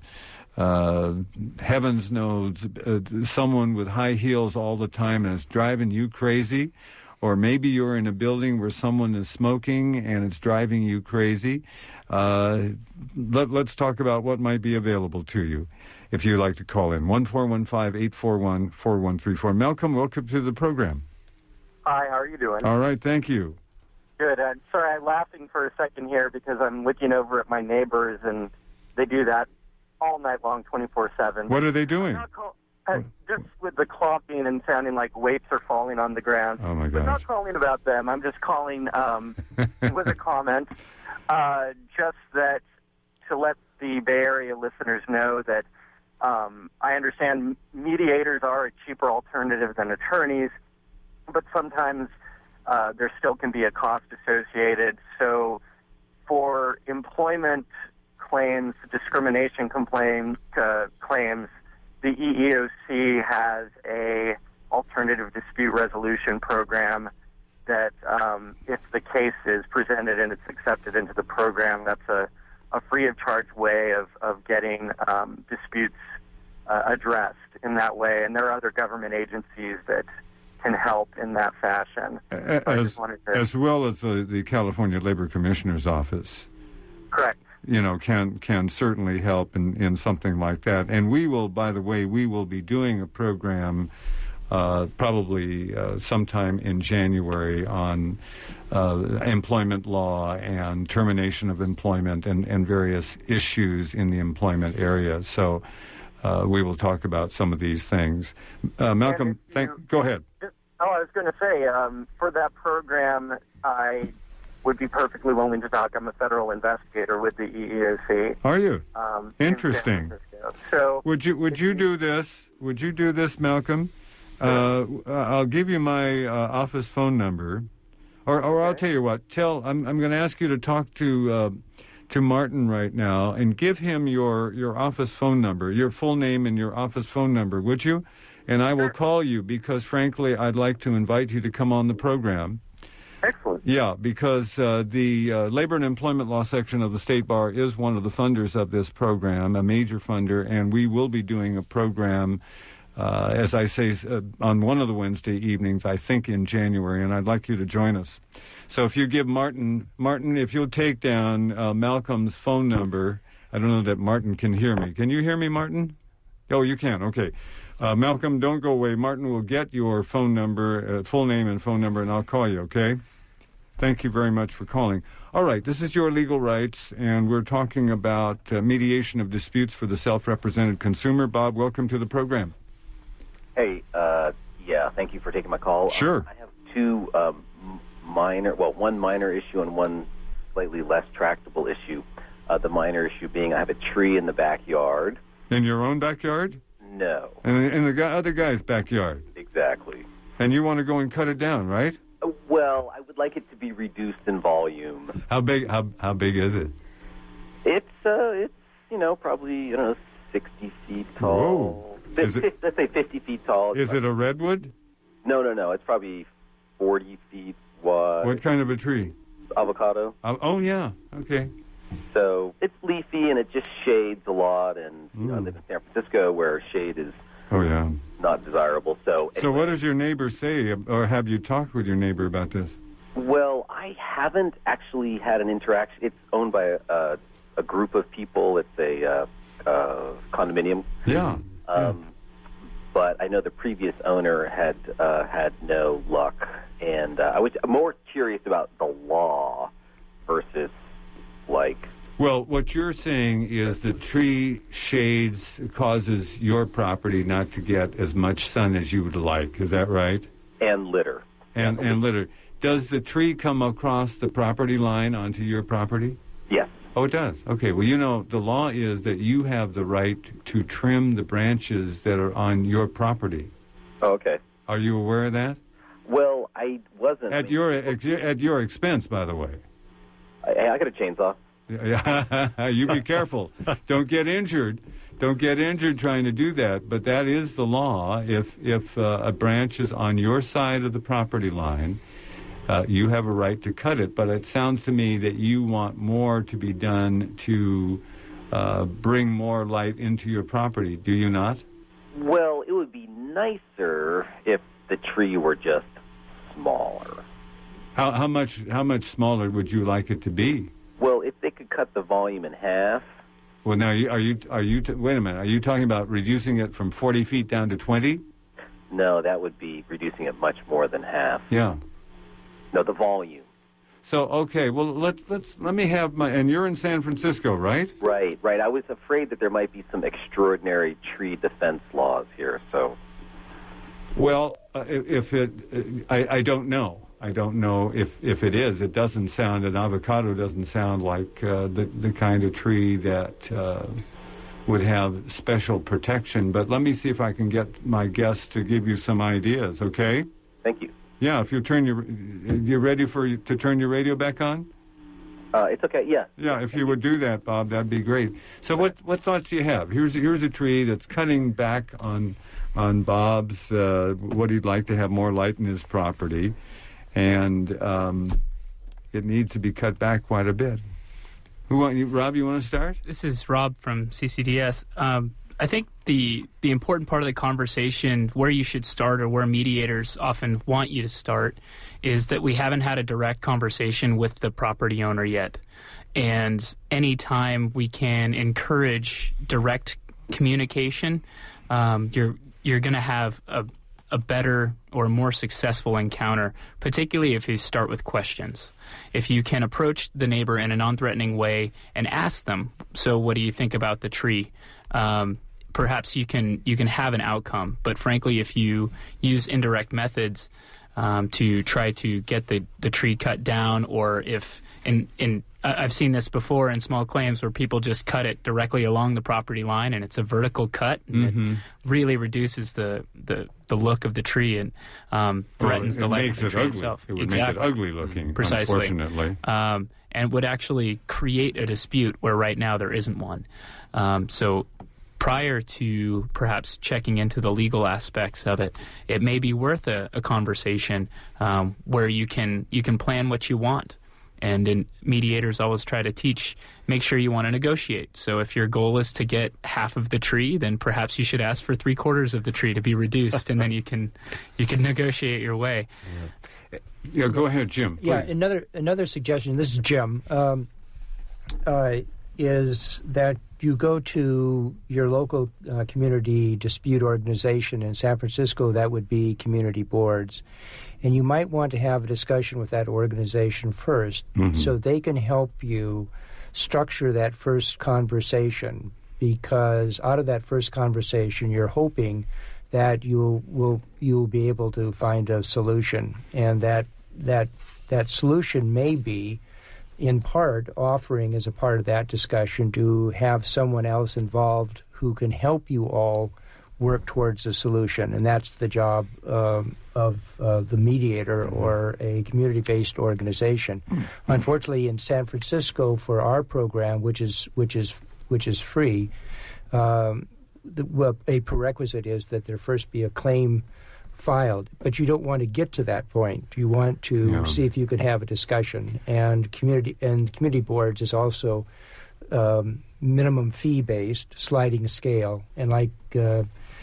Speaker 1: Uh, heavens knows, uh, someone with high heels all the time and it's driving you crazy. Or maybe you're in a building where someone is smoking and it's driving you crazy. Uh, let, let's talk about what might be available to you if you'd like to call in. one four one five, eight four one, four one three four. Malcolm, welcome to the program.
Speaker 7: Hi, how are you doing?
Speaker 1: All right, thank you.
Speaker 7: Good. Uh, sorry, I'm laughing for a second here because I'm looking over at my neighbors and they do that all night long, twenty-four seven.
Speaker 1: What are they doing?
Speaker 7: Call, uh, just with the clomping and sounding like weights are falling on the ground.
Speaker 1: Oh, my gosh.
Speaker 7: I'm not calling about them. I'm just calling um, with a comment. Uh, just that to let the Bay Area listeners know that um, I understand mediators are a cheaper alternative than attorneys, but sometimes uh, there still can be a cost associated. So for employment claims, discrimination complain, uh, claims, the E E O C has a alternative dispute resolution program that um, if the case is presented and it's accepted into the program, that's a, a free of charge way of, of getting um, disputes uh, addressed in that way, and there are other government agencies that can help in that fashion. So
Speaker 1: as,
Speaker 7: to...
Speaker 1: as well as the, the California Labor Commissioner's Office.
Speaker 7: Correct.
Speaker 1: You know, can can certainly help in, in something like that. And we will, by the way, we will be doing a program uh, probably uh, sometime in January on uh, employment law and termination of employment and, and various issues in the employment area. So uh, we will talk about some of these things. Uh, Malcolm, thank, go ahead.
Speaker 7: Oh, I was going to say, um, for that program, I would be perfectly willing to talk. I'm a federal investigator with the E E O C.
Speaker 1: Are you?
Speaker 7: Um,
Speaker 1: Interesting.
Speaker 7: So
Speaker 1: would you would you do this? Would you do this, Malcolm? Uh, I'll give you my uh, office phone number, or or okay. I'll tell you what. Tell I'm I'm going to ask you to talk to uh, to Martin right now and give him your your office phone number, your full name and your office phone number, would you? And I will call you because, frankly, I'd like to invite you to come on the program.
Speaker 7: Excellent.
Speaker 1: Yeah, because uh, the uh, Labor and Employment Law section of the State Bar is one of the funders of this program, a major funder, and we will be doing a program, uh, as I say, uh, on one of the Wednesday evenings, I think in January, and I'd like you to join us. So if you give Martin, Martin, if you'll take down uh, Malcolm's phone number, I don't know that Martin can hear me. Can you hear me, Martin? Oh, you can, okay. Uh, Malcolm, don't go away. Martin will get your phone number, uh, full name and phone number, and I'll call you, okay? Thank you very much for calling. All right, this is Your Legal Rights, and we're talking about uh, mediation of disputes for the self-represented consumer. Bob, welcome to the program.
Speaker 8: Hey, uh, yeah, thank you for taking my call.
Speaker 1: Sure.
Speaker 8: Um, I have two um, minor, well, one minor issue and one slightly less tractable issue. Uh, the minor issue being I have a tree in the backyard.
Speaker 1: In your own backyard?
Speaker 8: No.
Speaker 1: In, in the guy, other guy's backyard?
Speaker 8: Exactly.
Speaker 1: And you want to go and cut it down, right?
Speaker 8: Uh, well, I would like it to be reduced in volume.
Speaker 1: How big? How how big is it?
Speaker 8: It's uh, it's you know probably you know sixty feet tall.
Speaker 1: Whoa. Is it,
Speaker 8: let's say fifty feet tall.
Speaker 1: Is it a redwood?
Speaker 8: No, no, no. It's probably forty feet wide.
Speaker 1: What kind of a tree?
Speaker 8: Avocado.
Speaker 1: Oh, oh yeah. Okay.
Speaker 8: So it's leafy and it just shades a lot, and you know, I live in San Francisco where shade is
Speaker 1: oh yeah
Speaker 8: not desirable. So anyway.
Speaker 1: So what does your neighbor say, or have you talked with your neighbor about this?
Speaker 8: Well, I haven't actually had an interaction. It's owned by a, a, a group of people. It's a uh, uh, condominium.
Speaker 1: Yeah.
Speaker 8: Um,
Speaker 1: yeah.
Speaker 8: But I know the previous owner had uh, had no luck, and uh, I was more curious about the law versus like.
Speaker 1: Well, what you're saying is the tree shades causes your property not to get as much sun as you would like. Is that right?
Speaker 8: And litter.
Speaker 1: And and litter. Does the tree come across the property line onto your property?
Speaker 8: Yes.
Speaker 1: Oh, it does. Okay. Well, you know, the law is that you have the right to trim the branches that are on your property.
Speaker 8: Oh, okay.
Speaker 1: Are you aware of that?
Speaker 8: Well, I wasn't.
Speaker 1: At your at your expense, by the way.
Speaker 8: I, I got a chainsaw.
Speaker 1: You be careful. Don't get injured. Don't get injured trying to do that. But that is the law. If if uh, a branch is on your side of the property line, uh, you have a right to cut it. But it sounds to me that you want more to be done to uh, bring more light into your property. Do you not?
Speaker 8: Well, it would be nicer if the tree were just smaller.
Speaker 1: How how much how much smaller would you like it to be?
Speaker 8: Well, if they could cut the volume in half.
Speaker 1: Well, now, are you, are you, t- wait a minute, are you talking about reducing it from forty feet down to twenty?
Speaker 8: No, that would be reducing it much more than half.
Speaker 1: Yeah.
Speaker 8: No, the volume.
Speaker 1: So, okay, well, let's, let's, let me have my, and you're in San Francisco, right?
Speaker 8: Right, right. I was afraid that there might be some extraordinary tree defense laws here, so.
Speaker 1: Well, uh, if it, uh, I, I don't know. I don't know if, if it is. It doesn't sound, an avocado doesn't sound like uh, the, the kind of tree that uh, would have special protection. But let me see if I can get my guests to give you some ideas, okay?
Speaker 8: Thank you.
Speaker 1: Yeah, if you turn your, you ready for to turn your radio back on?
Speaker 8: Uh, it's okay, yeah.
Speaker 1: Yeah, if you would do that, Bob, that'd be great. So what, what thoughts do you have? Here's, here's a tree that's cutting back on, on Bob's, uh, what he'd like to have more light in his property. And um, it needs to be cut back quite a bit. Who want you, Rob? You want to start?
Speaker 5: This is Rob from C C D S. Um, I think the the important part of the conversation, where you should start or where mediators often want you to start, is that we haven't had a direct conversation with the property owner yet. And anytime we can encourage direct communication, um, you're you're going to have a, a better or more successful encounter, particularly if you start with questions. If you can approach the neighbor in a non-threatening way and ask them, so what do you think about the tree? Um, perhaps you can you can have an outcome. But frankly, if you use indirect methods um, to try to get the, the tree cut down, or if in in I've seen this before in small claims where people just cut it directly along the property line, and it's a vertical cut, and
Speaker 1: mm-hmm.
Speaker 5: it really reduces the, the, the look of the tree and um, threatens
Speaker 1: well,
Speaker 5: the life of the
Speaker 1: it
Speaker 5: tree
Speaker 1: ugly.
Speaker 5: itself.
Speaker 1: It would
Speaker 5: exactly.
Speaker 1: make it ugly looking,
Speaker 5: Precisely.
Speaker 1: unfortunately.
Speaker 5: Um, and would actually create a dispute where right now there isn't one. Um, so prior to perhaps checking into the legal aspects of it, it may be worth a, a conversation um, where you can you can plan what you want. And in mediators always try to teach, make sure you want to negotiate. So if your goal is to get half of the tree, then perhaps you should ask for three quarters of the tree to be reduced, and then you can you can negotiate your way.
Speaker 1: Yeah, yeah go ahead, Jim. Please.
Speaker 4: Yeah, another another suggestion. This is Jim. Um, uh, is that you go to your local uh, community dispute organization in San Francisco? That would be community boards. And you might want to have a discussion with that organization first, mm-hmm. so they can help you structure that first conversation, because out of that first conversation, you're hoping that you'll will you'll be able to find a solution, and that that that solution may be, in part, offering as a part of that discussion to have someone else involved who can help you all work towards a solution, and that's the job um, of uh, the mediator or a community-based organization. Mm-hmm. Unfortunately, in San Francisco, for our program, which is which is which is free, um, the, well, a prerequisite is that there first be a claim filed. But you don't want to get to that point. You want to yeah. see if you can have a discussion. And community and community boards is also um, minimum fee-based, sliding scale, and like uh,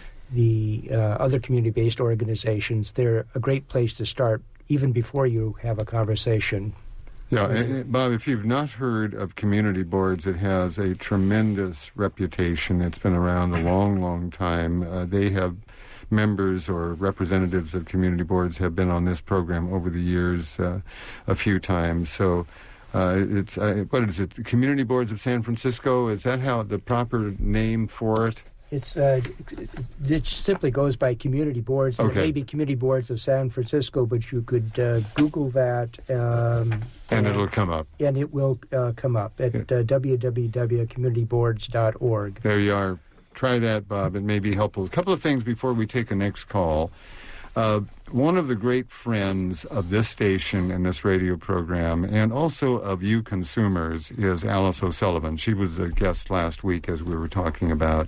Speaker 4: the uh, other community-based organizations, they're a great place to start even before you have a conversation.
Speaker 1: Yeah, and, Bob, if you've not heard of community boards, it has a tremendous reputation. It's been around a long, long time. Uh, they have members or representatives of community boards have been on this program over the years uh, a few times. So uh, it's, uh, what is it, Community Boards of San Francisco? Is that how the proper name for it?
Speaker 4: It's uh, it simply goes by community boards. And
Speaker 1: okay.
Speaker 4: It may be community boards of San Francisco, but you could uh, Google that. Um,
Speaker 1: and,
Speaker 4: and
Speaker 1: it'll come up.
Speaker 4: And it will uh, come up at yeah. uh, w w w dot community boards dot org.
Speaker 1: There you are. Try that, Bob. It may be helpful. A couple of things before we take the next call. Uh, one of the great friends of this station and this radio program, and also of you consumers, is Alice O'Sullivan. She was a guest last week as we were talking about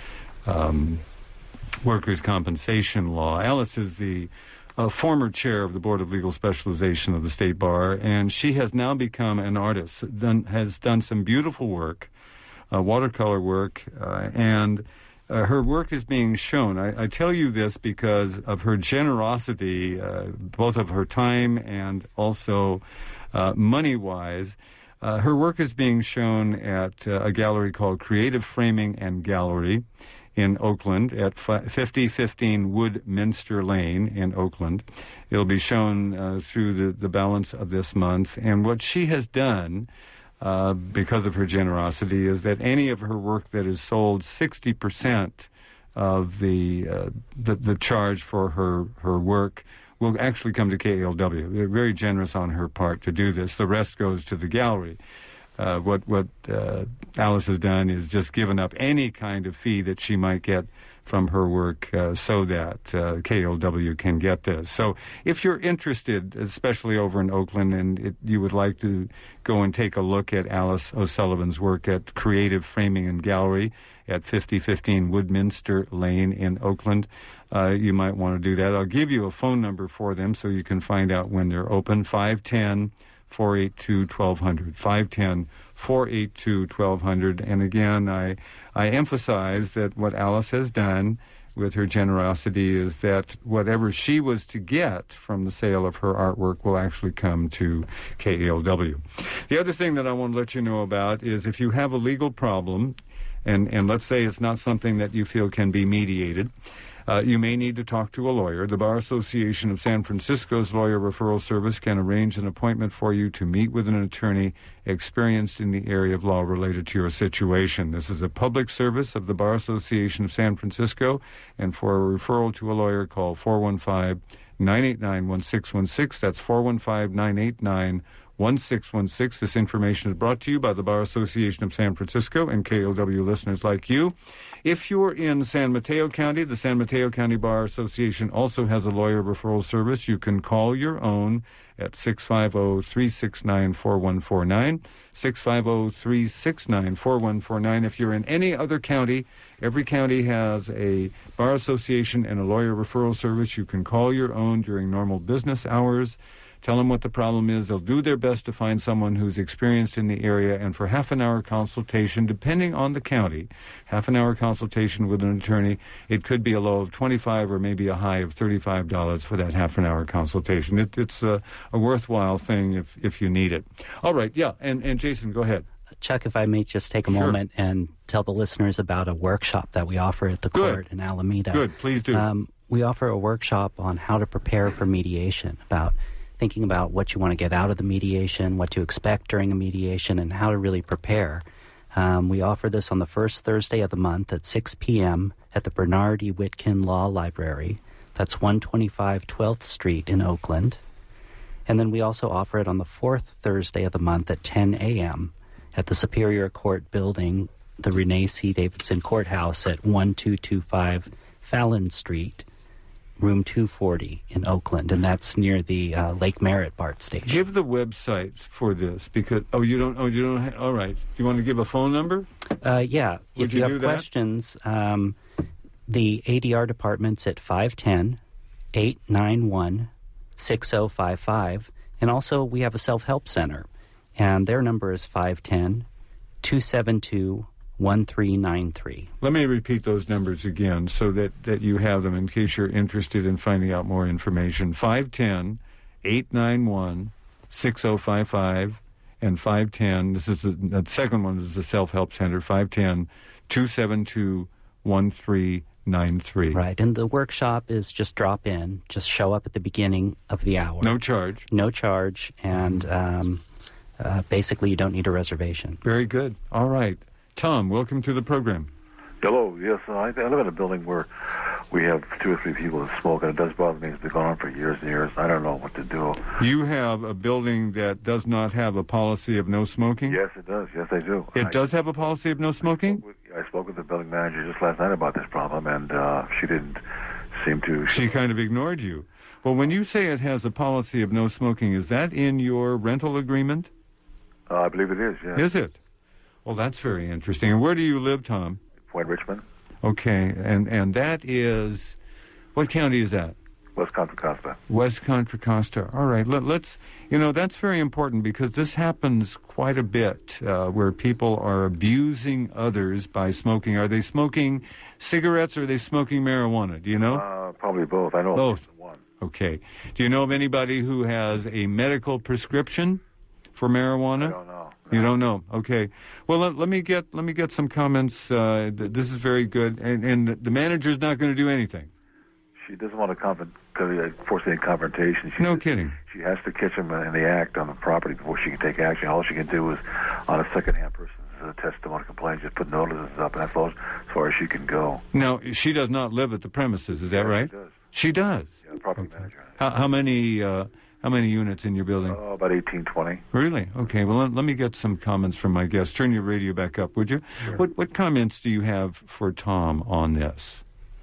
Speaker 1: um, workers' compensation law. Alice is the uh, former chair of the Board of Legal Specialization of the State Bar, and she has now become an artist, done, has done some beautiful work, uh, watercolor work, uh, and Uh, her work is being shown. I, I tell you this because of her generosity, uh, both of her time and also uh, money-wise. Uh, her work is being shown at uh, a gallery called Creative Framing and Gallery in Oakland at fifty fifteen Woodminster Lane in Oakland. It'll be shown uh, through the, the balance of this month. And what she has done, Uh, because of her generosity, is that any of her work that is sold, sixty percent of the, uh, the the charge for her, her work will actually come to K A L W. They're very generous on her part to do this. The rest goes to the gallery. Uh, what what uh, Alice has done is just given up any kind of fee that she might get from her work uh, so that uh, K A L W can get this. So if you're interested, especially over in Oakland, and it, you would like to go and take a look at Alice O'Sullivan's work at Creative Framing and Gallery at fifty fifteen Woodminster Lane in Oakland, uh, you might want to do that. I'll give you a phone number for them so you can find out when they're open, five one zero, four eight two, one two zero zero. five one zero, four eight two, one two zero zero. And again, I, I emphasize that what Alice has done with her generosity is that whatever she was to get from the sale of her artwork will actually come to K A L W. The other thing that I want to let you know about is if you have a legal problem, and, and let's say it's not something that you feel can be mediated, Uh, you may need to talk to a lawyer. The Bar Association of San Francisco's Lawyer Referral Service can arrange an appointment for you to meet with an attorney experienced in the area of law related to your situation. This is a public service of the Bar Association of San Francisco, and for a referral to a lawyer, call four one five, nine eight nine, one six one six. That's four one five, nine eight nine, one six one six. This information is brought to you by the Bar Association of San Francisco and K O W listeners like you. If you're in San Mateo County, the San Mateo County Bar Association also has a lawyer referral service. You can call your own at six five zero, three six nine, four one four nine, six five zero, three six nine, four one four nine. If you're in any other county, every county has a bar association and a lawyer referral service. You can call your own during normal business hours. Tell them what the problem is. They'll do their best to find someone who's experienced in the area, and for half an hour consultation, depending on the county, half an hour consultation with an attorney, it could be a low of twenty-five dollars or maybe a high of thirty-five dollars for that half an hour consultation. It, it's a, a worthwhile thing if, if you need it. All right, yeah, and, and Jason, go ahead.
Speaker 3: Chuck, if I may just take a
Speaker 1: Sure.
Speaker 3: moment and tell the listeners about a workshop that we offer at the
Speaker 1: Good.
Speaker 3: court in Alameda.
Speaker 1: Good, please do.
Speaker 3: Um, we offer a workshop on how to prepare for mediation, about thinking about what you want to get out of the mediation, what to expect during a mediation, and how to really prepare. Um, we offer this on the first Thursday of the month at six p.m. at the Bernard E. Whitkin Law Library. That's one twenty-five twelfth Street in Oakland. And then we also offer it on the fourth Thursday of the month at ten a.m. at the Superior Court Building, the Renee C. Davidson Courthouse at twelve twenty-five Fallon Street, room two forty in Oakland, and that's near the uh, Lake Merritt BART station.
Speaker 1: Give the website for this, because, oh, you don't, oh, you don't, ha- all right. Do you want to give a phone number?
Speaker 3: Uh, yeah.
Speaker 1: Would
Speaker 3: if
Speaker 1: you
Speaker 3: you,
Speaker 1: do
Speaker 3: have
Speaker 1: that?
Speaker 3: questions, um, the A D R department's at five one zero, eight nine one, six zero five five, and also we have a self-help center, and their number is five one zero, two seven two, one three nine three.
Speaker 1: Let me repeat those numbers again so that, that you have them in case you're interested in finding out more information. five one zero, eight nine one, six zero five five and five one zero, this is the, the second one is the Self-Help Center, five one zero, two seven two, one three nine three.
Speaker 3: Right, and the workshop is just drop in, just show up at the beginning of the hour.
Speaker 1: No charge.
Speaker 3: No charge, and um, uh, basically you don't need a reservation.
Speaker 1: Very good. All right. Tom, welcome to the program.
Speaker 9: Hello. Yes, uh, I, I live in a building where we have two or three people that smoke, and it does bother me. It's been going on for years and years. I don't know what to do.
Speaker 1: You have a building that does not have a policy of no smoking?
Speaker 9: Yes, it does. Yes, I do.
Speaker 1: It
Speaker 9: I,
Speaker 1: does have a policy of no smoking?
Speaker 9: I spoke, with, I spoke with the building manager just last night about this problem, and uh, she didn't seem to...
Speaker 1: She kind of ignored you. Well, when you say it has a policy of no smoking, is that in your rental agreement?
Speaker 9: Uh, I believe it is, yes.
Speaker 1: Is it? Well, that's very interesting. And where do you live, Tom?
Speaker 9: Point Richmond.
Speaker 1: Okay, and, and that is... What county is that?
Speaker 9: West Contra Costa.
Speaker 1: West Contra Costa. All right, let, let's... You know, that's very important because this happens quite a bit uh, where people are abusing others by smoking. Are they smoking cigarettes or are they smoking marijuana? Do you know?
Speaker 9: Uh, probably both. I know
Speaker 1: Both.
Speaker 9: one.
Speaker 1: Okay. Do you know of anybody who has a medical prescription for marijuana?
Speaker 9: I don't know.
Speaker 1: You don't know. Okay. Well, let, let me get let me get some comments. Uh, th- this is very good, and, and the manager's not going to do anything.
Speaker 9: She doesn't want to confront, uh, force any confrontation. She
Speaker 1: No
Speaker 9: just,
Speaker 1: kidding.
Speaker 9: She has to catch him in the act on the property before she can take action. All she can do is, on a second-hand person's uh, testimony complaint, just put notices up, and that's all as far as she can go.
Speaker 1: Now, she does not live at the premises. Is that
Speaker 9: Yeah,
Speaker 1: right?
Speaker 9: She does.
Speaker 1: She does.
Speaker 9: Yeah, the property manager.
Speaker 1: How, how many uh, how many units in your building?
Speaker 9: Oh, about eighteen, twenty.
Speaker 1: Really? Okay. Well, let, let me get some comments from my guests. Turn your radio back up, would you?
Speaker 9: Sure.
Speaker 1: What what comments do you have for Tom on this?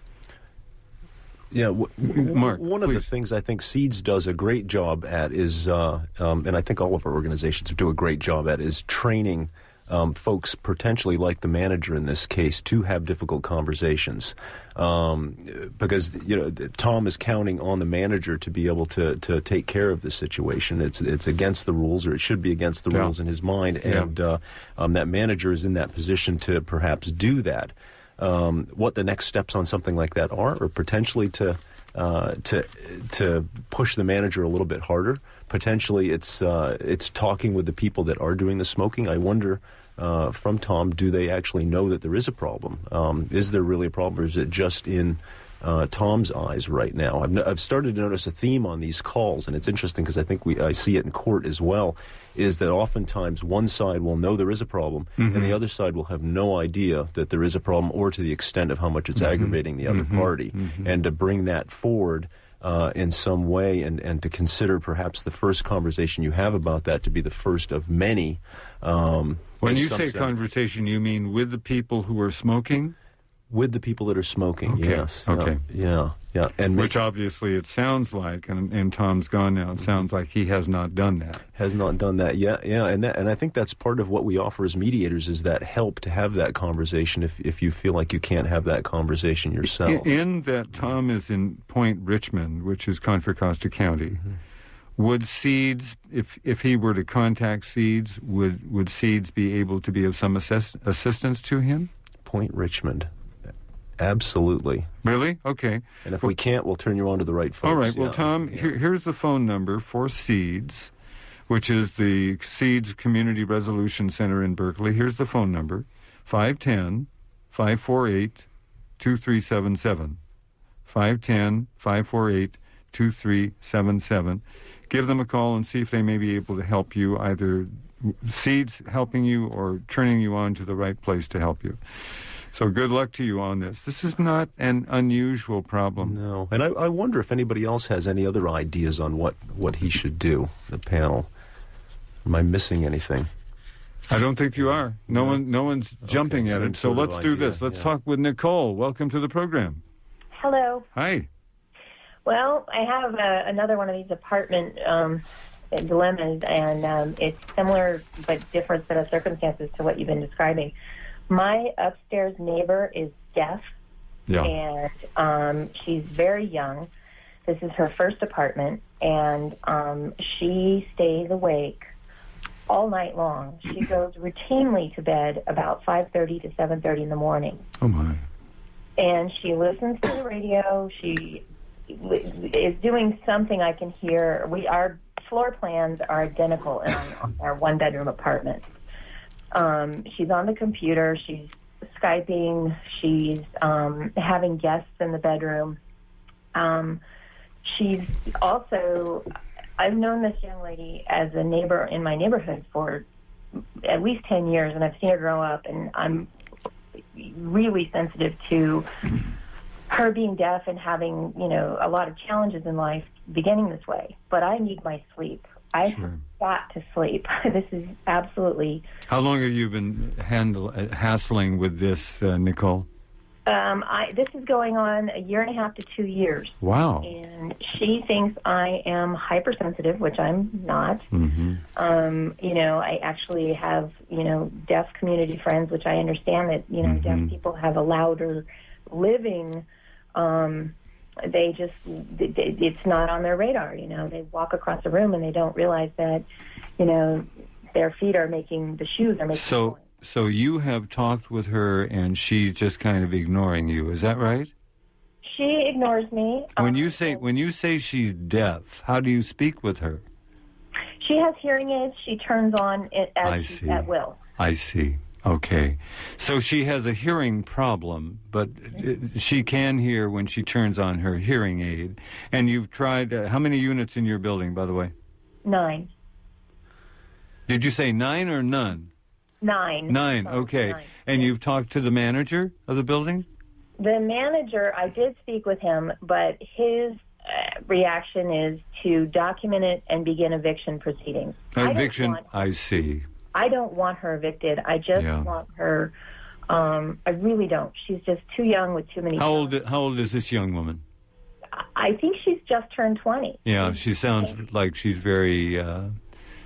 Speaker 2: Yeah, w- w-
Speaker 1: Mark,
Speaker 2: one of the
Speaker 1: please.
Speaker 2: things I think SEEDS does a great job at is, uh, um, and I think all of our organizations do a great job at, is training um, folks potentially like the manager in this case to have difficult conversations, um, because you know Tom is counting on the manager to be able to, to take care of the situation. It's it's against the rules, or it should be against the
Speaker 1: yeah.
Speaker 2: rules in his mind,
Speaker 1: yeah.
Speaker 2: and uh, um, that manager is in that position to perhaps do that. Um, what the next steps on something like that are, or potentially to uh, to to push the manager a little bit harder. Potentially, it's uh, it's talking with the people that are doing the smoking. I wonder uh, from Tom, do they actually know that there is a problem? Um, is there really a problem, or is it just in uh, Tom's eyes right now? I've, I've started to notice a theme on these calls, and it's interesting because I think we I see it in court as well. Is that oftentimes one side will know there is a problem, mm-hmm. and the other side will have no idea that there is a problem, or to the extent of how much it's mm-hmm. aggravating the other
Speaker 1: mm-hmm.
Speaker 2: party,
Speaker 1: mm-hmm.
Speaker 2: and to bring that forward uh, in some way, and, and to consider perhaps the first conversation you have about that to be the first of many. Um,
Speaker 1: when you say
Speaker 2: sense.
Speaker 1: conversation, you mean with the people who are smoking?
Speaker 2: With the people that are smoking,
Speaker 1: okay.
Speaker 2: yes.
Speaker 1: Okay.
Speaker 2: Yeah, yeah. yeah. And
Speaker 1: Which
Speaker 2: make,
Speaker 1: obviously it sounds like, and, and Tom's gone now, it sounds like he has not done that.
Speaker 2: Has not done that yet, yeah. And that, and I think that's part of what we offer as mediators is that help to have that conversation if, if you feel like you can't have that conversation yourself.
Speaker 1: In, in that Tom is in Point Richmond, which is Contra Costa County, mm-hmm. would Seeds, if if he were to contact Seeds, would, would Seeds be able to be of some assess, assistance to him?
Speaker 2: Point Richmond. Absolutely.
Speaker 1: Really? Okay.
Speaker 2: And if
Speaker 1: well,
Speaker 2: we can't, we'll turn you on to the right folks.
Speaker 1: All right. Well,
Speaker 2: yeah.
Speaker 1: Tom,
Speaker 2: yeah.
Speaker 1: Here, here's the phone number for Seeds, which is the Seeds Community Resolution Center in Berkeley. Here's the phone number, five one zero, five four eight, two three seven seven. five one zero, five four eight, two three seven seven. Give them a call and see if they may be able to help you, either Seeds helping you or turning you on to the right place to help you. So good luck to you on this. This is not an unusual problem.
Speaker 2: No. And I, I wonder if anybody else has any other ideas on what, what he should do, the panel. Am I missing anything?
Speaker 1: I don't think you are. No, no. one, no one's jumping
Speaker 2: okay,
Speaker 1: at it. So let's do
Speaker 2: idea.
Speaker 1: this. Let's
Speaker 2: yeah.
Speaker 1: talk with Nicole. Welcome to the program.
Speaker 10: Hello.
Speaker 1: Hi.
Speaker 10: Well, I have uh, another one of these apartment um, dilemmas, and um, it's similar but different set of circumstances to what you've been describing. My upstairs neighbor is deaf,
Speaker 1: yeah.
Speaker 10: and um, she's very young. This is her first apartment, and um, she stays awake all night long. She goes routinely to bed about five thirty to seven thirty in the morning.
Speaker 1: Oh, my.
Speaker 10: And she listens to the radio. She is doing something I can hear. We Our floor plans are identical in our one-bedroom apartment. Um, she's on the computer, she's Skyping, she's um, having guests in the bedroom. Um, she's also, I've known this young lady as a neighbor in my neighborhood for at least ten years, and I've seen her grow up, and I'm really sensitive to her being deaf and having, you know, a lot of challenges in life beginning this way. But I need my sleep. I've
Speaker 1: sure.
Speaker 10: got to sleep. This is absolutely...
Speaker 1: How long have you been handle, uh, hassling with this, uh, Nicole?
Speaker 10: Um, I, this is going on a year and a half to two years.
Speaker 1: Wow.
Speaker 10: And she thinks I am hypersensitive, which I'm not.
Speaker 1: Mm-hmm.
Speaker 10: Um, you know, I actually have, you know, deaf community friends, which I understand that, you know,
Speaker 1: mm-hmm.
Speaker 10: deaf people have a louder living... Um, they just, it's not on their radar, you know. They walk across the room and they don't realize that, you know, their feet are making, the shoes are making
Speaker 1: So,
Speaker 10: noise.
Speaker 1: So you have talked with her and she's just kind of ignoring you, is that right?
Speaker 10: She ignores me.
Speaker 1: When
Speaker 10: um,
Speaker 1: you say when you say she's deaf, how do you speak with her?
Speaker 10: She has hearing aids. She turns on it
Speaker 1: I
Speaker 10: as
Speaker 1: see.
Speaker 10: at will.
Speaker 1: I see. Okay. So she has a hearing problem, but she can hear when she turns on her hearing aid. And you've tried, uh, how many units in your building, by the way?
Speaker 10: Nine.
Speaker 1: Did you say nine or none?
Speaker 10: Nine.
Speaker 1: Nine,
Speaker 10: Oh,
Speaker 1: okay.
Speaker 10: nine.
Speaker 1: And you've talked to the manager of the building?
Speaker 10: The manager, I did speak with him, but his uh, reaction is to document it and begin eviction proceedings.
Speaker 1: Eviction,
Speaker 10: I, want,
Speaker 1: I see.
Speaker 10: I don't want her evicted. I just
Speaker 1: Yeah.
Speaker 10: want her, um, I really don't. She's just too young with too many
Speaker 1: How old,
Speaker 10: children.
Speaker 1: how old is this young woman?
Speaker 10: I think she's just turned twenty.
Speaker 1: Yeah, she sounds like she's very uh,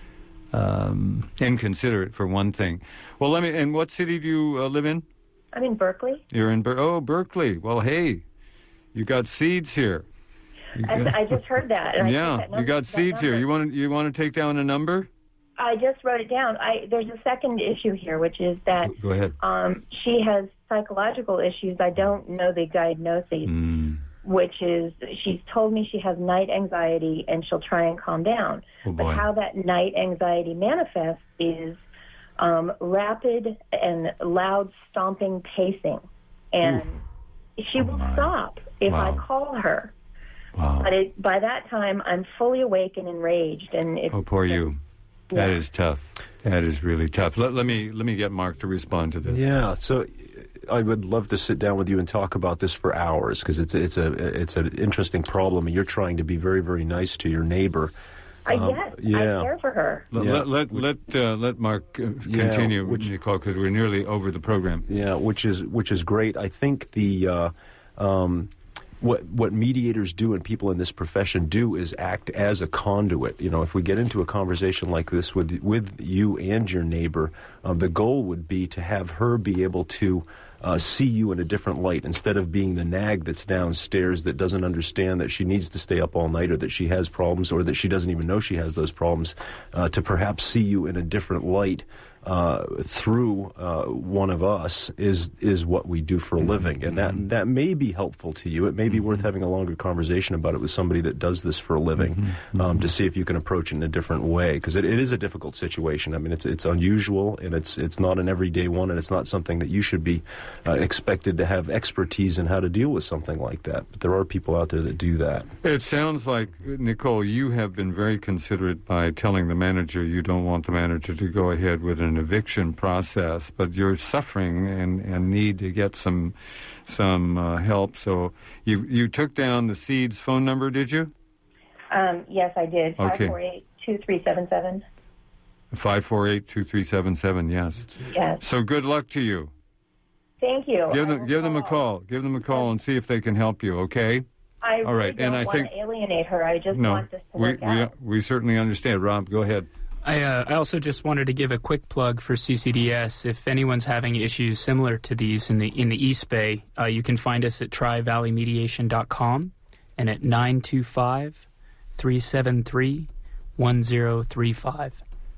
Speaker 1: um, inconsiderate for one thing. Well, let me. And what city do you uh, live in?
Speaker 10: I'm in Berkeley.
Speaker 1: You're in Ber- oh Berkeley. Well, hey, you got seeds here. You
Speaker 10: I,
Speaker 1: got-
Speaker 10: I just heard that. And I
Speaker 1: yeah,
Speaker 10: think that
Speaker 1: you got
Speaker 10: number-
Speaker 1: seeds
Speaker 10: that
Speaker 1: here.
Speaker 10: number-
Speaker 1: You want to you want to take down a number?
Speaker 10: I just wrote it down. I, there's a second issue here, which is that
Speaker 1: Go ahead.
Speaker 10: um, she has psychological issues. I don't know the diagnosis,
Speaker 1: Mm.
Speaker 10: which is she's told me she has night anxiety and she'll try and calm down.
Speaker 1: Oh,
Speaker 10: but
Speaker 1: boy.
Speaker 10: how that night anxiety manifests is um, rapid and loud stomping pacing. And she
Speaker 1: Oh,
Speaker 10: will
Speaker 1: my.
Speaker 10: stop if
Speaker 1: Wow.
Speaker 10: I call her.
Speaker 1: Wow.
Speaker 10: But it, by that time, I'm fully awake and enraged. And it's
Speaker 1: Oh, poor you. That
Speaker 10: Yeah.
Speaker 1: is tough. That is really tough. Let, let me let me get Mark to respond to this.
Speaker 2: Yeah, so I would love to sit down with you and talk about this for hours because it's it's a it's an interesting problem, and you're trying to be very very nice to your neighbor.
Speaker 10: I
Speaker 2: Um,
Speaker 10: guess
Speaker 2: yeah.
Speaker 10: I care for her.
Speaker 1: Let
Speaker 2: Yeah.
Speaker 1: let let let, uh, let Mark uh,
Speaker 2: Yeah,
Speaker 1: continue,
Speaker 2: which-
Speaker 1: Nicole, because we're nearly over the program.
Speaker 2: Yeah, which is which is great. I think the uh, um, what what mediators do and people in this profession do is act as a conduit. You know, if we get into a conversation like this with with you and your neighbor, um, the goal would be to have her be able to uh, see you in a different light instead of being the nag that's downstairs that doesn't understand that she needs to stay up all night or that she has problems or that she doesn't even know she has those problems. Uh, to perhaps see you in a different light. Uh, through uh, one of us is is what we do for a living, and that that may be helpful to you. It may be worth having a longer conversation about it with somebody that does this for a living, um, to see if you can approach it in a different way, because it, it is a difficult situation. I mean, it's it's unusual, and it's it's not an everyday one, and it's not something that you should be uh, expected to have expertise in how to deal with something like that. But there are people out there that do that.
Speaker 1: It sounds like, Nicole, you have been very considerate by telling the manager you don't want the manager to go ahead with an eviction process, but you're suffering and, and need to get some some uh, help. So you you took down the Seeds phone number, did you?
Speaker 10: Um, yes, I did.
Speaker 1: Okay.
Speaker 10: five four eight, two three seven seven.
Speaker 1: five four eight, two three seven seven, yes.
Speaker 10: Yes.
Speaker 1: So good luck to you.
Speaker 10: Thank you.
Speaker 1: Give
Speaker 10: I
Speaker 1: them
Speaker 10: will
Speaker 1: give them a call. Give them a call and see if they can help you, okay?
Speaker 10: I
Speaker 1: All right,
Speaker 10: really
Speaker 1: and
Speaker 10: don't
Speaker 1: I
Speaker 10: want
Speaker 1: think-
Speaker 10: to alienate her. I just
Speaker 1: No,
Speaker 10: want this to
Speaker 1: we,
Speaker 10: work
Speaker 1: we,
Speaker 10: out.
Speaker 1: we certainly understand. Rob, go ahead.
Speaker 5: I, uh, I also just wanted to give a quick plug for C C D S. If anyone's having issues similar to these in the in the East Bay, uh, you can find us at tri valley mediation dot com and at nine two five, three seven three, one zero three five.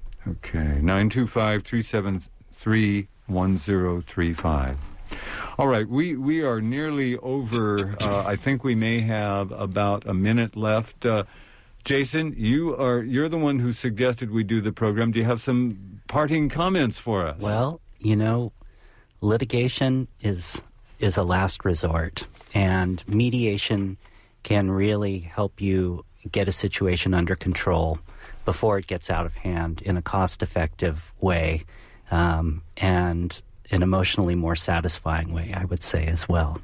Speaker 1: Okay, nine two five, three seven three, one zero three five. All right, we, we are nearly over. Uh, I think we may have about a minute left. Uh, Jason, you are you're the one who suggested we do the program. Do you have some parting comments for us?
Speaker 3: Well, you know, litigation is is a last resort, and mediation can really help you get a situation under control before it gets out of hand in a cost-effective way, um, and an emotionally more satisfying way, I would say, as well.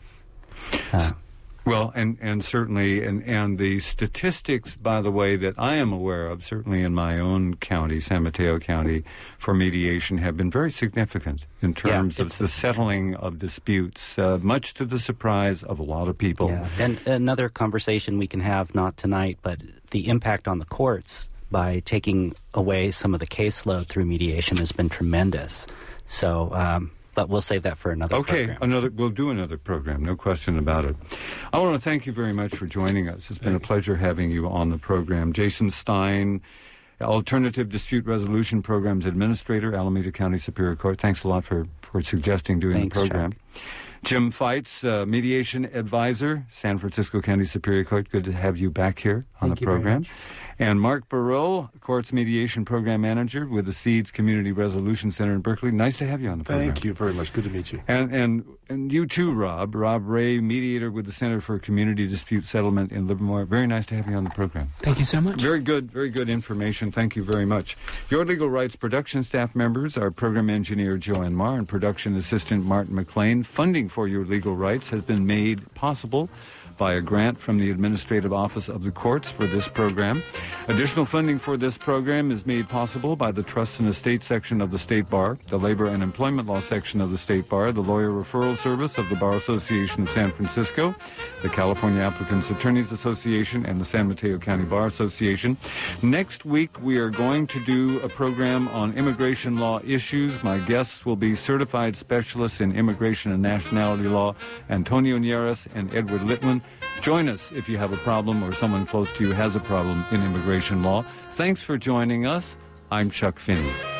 Speaker 3: Uh,
Speaker 1: Well, and, and certainly, and, and the statistics, by the way, that I am aware of, certainly in my own county, San Mateo County, for mediation have been very significant in terms
Speaker 3: Yeah,
Speaker 1: of the settling of disputes, uh, much to the surprise of a lot of people.
Speaker 3: Yeah. And another conversation we can have, not tonight, but the impact on the courts by taking away some of the caseload through mediation has been tremendous. So, um, but we'll save that for another
Speaker 1: Okay,
Speaker 3: program.
Speaker 1: another. We'll do another program, no question about it. I want to thank you very much for joining us. It's been a pleasure having you on the program. Jason Stein, Alternative Dispute Resolution Programs Administrator, Alameda County Superior Court. Thanks a lot for, for suggesting doing
Speaker 3: Thanks,
Speaker 1: the program.
Speaker 3: Chuck.
Speaker 1: Jim Feitz, uh, Mediation Advisor, San Francisco County Superior Court. Good to have you back here on
Speaker 4: Thank
Speaker 1: the
Speaker 4: you very
Speaker 1: program.
Speaker 4: much.
Speaker 1: And Mark Burrell, Courts Mediation Program Manager with the SEEDS Community Resolution Center in Berkeley. Nice to have you on the program.
Speaker 2: Thank you very much. Good to meet you.
Speaker 1: And and and you too, Rob. Rob Ray, mediator with the Center for Community Dispute Settlement in Livermore. Very nice to have you on the program.
Speaker 5: Thank you so much.
Speaker 1: Very good, very good information. Thank you very much. Your Legal Rights production staff members are program engineer Joanne Marr and production assistant Martin McLean. Funding for Your Legal Rights has been made possible by a grant from the Administrative Office of the Courts for this program. Additional funding for this program is made possible by the Trust and Estate section of the State Bar, the Labor and Employment Law section of the State Bar, the Lawyer Referral Service of the Bar Association of San Francisco, the California Applicants Attorneys Association, and the San Mateo County Bar Association. Next week, we are going to do a program on immigration law issues. My guests will be certified specialists in immigration and nationality law, Antonio Nieras and Edward Litwin. Join us if you have a problem or someone close to you has a problem in immigration law. Thanks for joining us. I'm Chuck Finney.